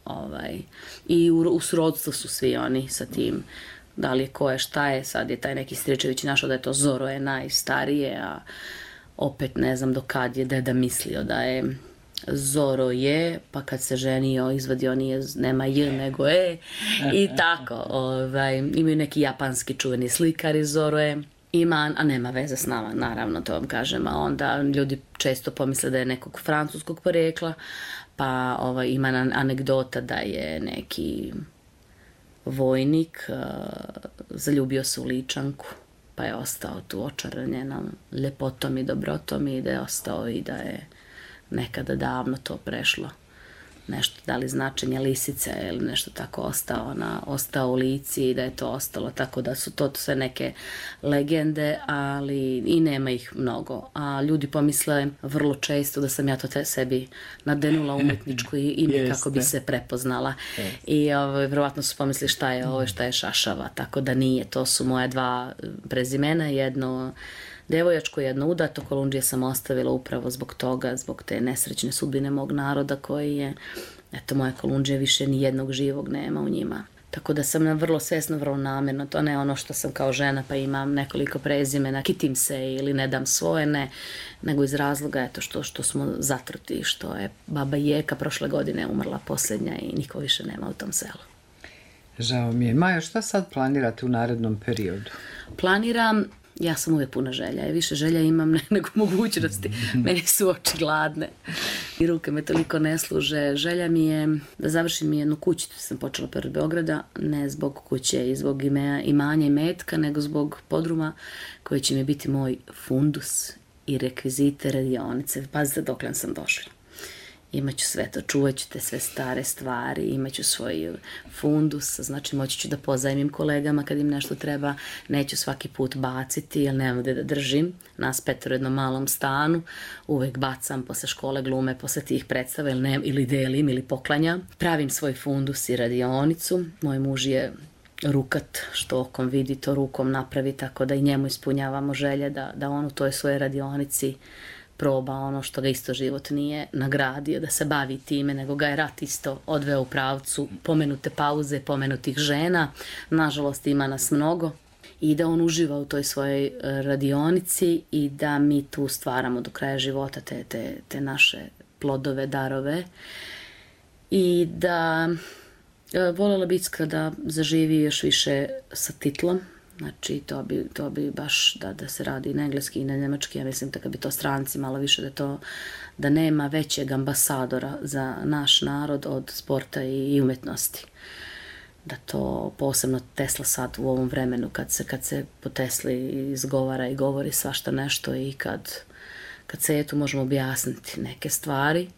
i u srodstvu su svi oni sa tim, da li je ko je šta je, sad je taj neki Stričević našao da je to Zoroje najstarije, a opet ne znam do kad je deda mislio da je Zoroje, pa kad se ženio izvadio nema J nego E i tako. Imaju neki japanski čuveni slikari Zoroje, a nema veze s nama, naravno, to vam kažem, a onda ljudi često pomisle da je nekog francuskog porekla, pa ima anegdota da je neki vojnik zaljubio se u Ličanku, pa je ostao tu očaran njenom ljepotom i dobrotom i da je ostao i da je nekada davno to prešlo. Nešto, da li značenje lisice ili nešto tako ostao u Lici i da je to ostalo. Tako da su to sve neke legende, ali i nema ih mnogo. A ljudi pomisle vrlo često da sam ja to sebi nadenula umjetničko ime kako bi se prepoznala. I vjerovatno su pomisli šta je ovo, šta je Šašava. Tako da nije. To su moje dva prezimena, jedno devojačko, jedno udato. Kolundžije sam ostavila upravo zbog toga, zbog te nesrećne sudbine mog naroda koji je, eto, moje Kolundžije više ni jednog živog nema u njima. Tako da sam vrlo svjesno, vrlo namjerno, to ne ono što sam kao žena pa imam nekoliko prezimena, kitim se ili ne dam svoje, ne, nego iz razloga eto što smo zatruti, što je baba Jeka prošle godine umrla posljednja i niko više nema u tom selu. Žao mi je. Majo, šta sad planirate u narednom periodu? Planiram, ja sam uvijek puna želja, više želja imam nego mogućnosti. Meni su oči gladne i ruke me toliko ne služe. Želja mi je da završim jednu kuću, sam počela pored Beograda, ne zbog kuće i zbog imanja i metka, nego zbog podruma koji će mi biti moj fundus i rekvizite radionice. Pazite dokle sam došla. Imaću sve to, čuvat ću te sve stare stvari, imaću svoj fundus, znači moći ću da pozajmim kolegama kad im nešto treba, neću svaki put baciti jer nemam gde da držim, nas 5 u jednom malom stanu, uvek bacam posle škole glume, posle tih predstava ili delim ili poklanjam. Pravim svoj fundus i radionicu, moj muž je rukat, što okom vidi to rukom napravi, tako da i njemu ispunjavamo želje da on u toj svojoj radionici proba ono što ga isto život nije nagradio, da se bavi time, nego ga je rat isto odveo u pravcu pomenute pauze, pomenutih žena, nažalost ima nas mnogo, i da on uživa u toj svojoj radionici i da mi tu stvaramo do kraja života te naše plodove, darove. i da voljela bi da zaživi još više sa titlom. Znači, to bi baš da se radi i na engleski i na njemački. Ja mislim da kad bi to stranci malo više da nema većeg ambasadora za naš narod od sporta i umetnosti. Da to posebno Tesla sad u ovom vremenu kad se po Tesli izgovara i govori svašta nešto i kad se eto možemo objasniti neke stvari.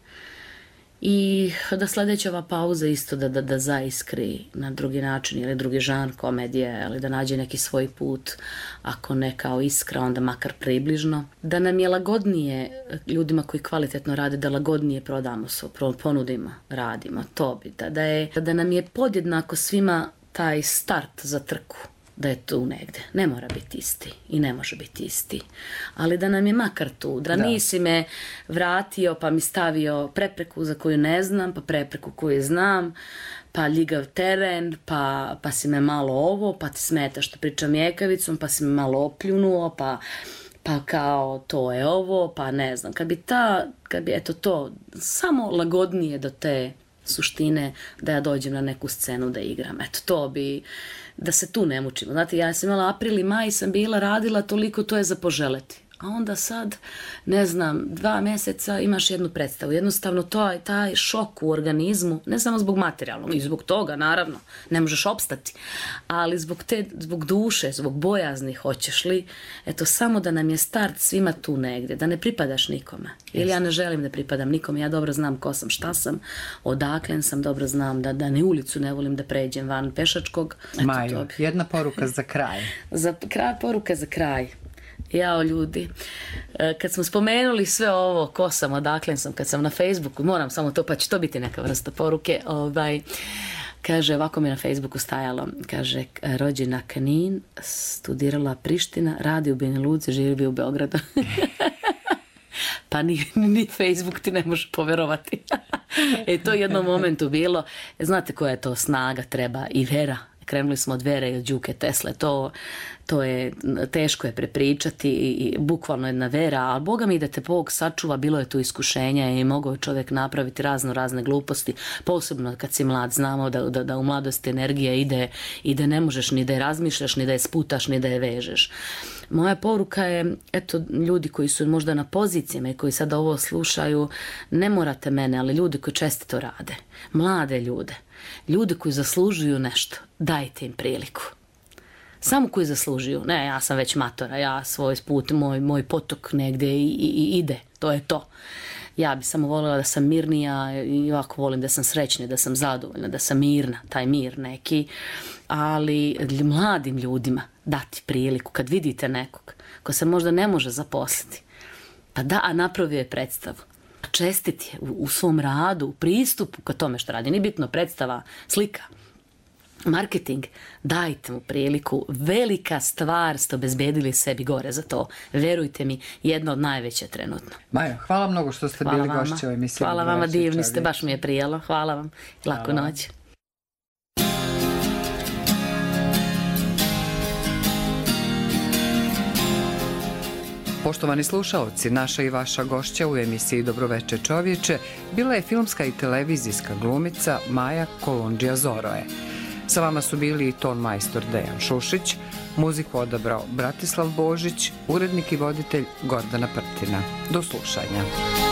I da sljedeća ova pauza isto da zaiskri na drugi način ili drugi žanr komedije, ali da nađe neki svoj put, ako ne kao iskra, onda makar približno. Da nam je lagodnije, ljudima koji kvalitetno rade, da lagodnije prodamo se, ponudimo, radimo, to bi. Da nam je podjednako svima taj start za trku, da je tu negdje. Ne mora biti isti i ne može biti isti. Ali da nam je makar tu. Da nisi me vratio pa mi stavio prepreku za koju ne znam, pa prepreku koju znam, pa ljigav teren, pa si me malo ovo, pa ti smeta što pričam jekavicom, pa si me malo opljunuo, pa kao to je ovo, pa ne znam. Kad bi eto to samo lagodnije do te suštine, da ja dođem na neku scenu da igram. Eto, to bi, da se tu ne mučimo. Znate, ja sam imala april i maj, sam bila, radila toliko, to je za poželeti. A onda sad, ne znam, 2 mjeseca imaš jednu predstavu. Jednostavno, taj šok u organizmu, ne samo zbog materijalnog, i zbog toga, naravno, ne možeš opstati, ali zbog duše, zbog bojazni, hoćeš li, eto, samo da nam je start svima tu negdje, da ne pripadaš nikome. Ili ja ne želim da pripadam nikome, ja dobro znam ko sam, šta sam, odakle sam, dobro znam da ni ulicu ne volim da pređem van pešačkog. Majo, jedna poruka za kraj. Poruka za kraj. Jao ljudi, kad smo spomenuli sve ovo, ko sam, odakle sam, kad sam na Facebooku, moram samo to, pa će to biti neka vrsta poruke, kaže, ovako mi je na Facebooku stajalo, kaže, rođena Knin, studirala Priština, radi u Banja Luci, živi u Beogradu. Pa ni Facebook ti ne može poverovati. To je jednom momentu bilo, znate koja je to snaga, treba i vera. Krenuli smo od vere i od Đuke Tesle, to je teško je prepričati i bukvalno jedna vera, ali Boga mi da te Bog sačuva, bilo je tu iskušenja i mogao je čovjek napraviti razne gluposti, posebno kad si mlad, znamo da u mladosti energija ide, ne možeš ni da je razmišljaš, ni da je sputaš, ni da je vežeš. Moja poruka je, eto, ljudi koji su možda na pozicijama i koji sad ovo slušaju, ne morate mene, ali ljudi koji čestito rade, mlade ljude koji zaslužuju nešto, dajte im priliku. Samo koji zaslužuju. Ne, ja sam već matora, ja svoj put, moj potok negdje i ide. To je to. Ja bi samo voljela da sam mirnija i ovako volim da sam srećna, da sam zadovoljna, da sam mirna, taj mir neki. Ali mladim ljudima dati priliku kad vidite nekog ko se možda ne može zaposliti. Pa da, a napravio je predstavu. Čestit je u svom radu, u pristupu ka tome što radi. Nije bitno predstava, slika, marketing, dajte mu priliku. Velika stvar ste obezbedili sebi gore za to. Verujte mi, jedna od najveće trenutno. Majo, hvala mnogo što ste bili gošći u emisiji. Hvala vama, divni ste, baš mi je prijelo. Hvala vam. Laku noć. Poštovani slušaoci, naša i vaša gošća u emisiji Dobroveče čovječe bila je filmska i televizijska glumica Maja Kolundžija-Zoroje. Sa vama su bili i ton majstor Dejan Šušić, muziku odabrao Bratislav Božić, urednik i voditelj Gordana Prtina. Do slušanja.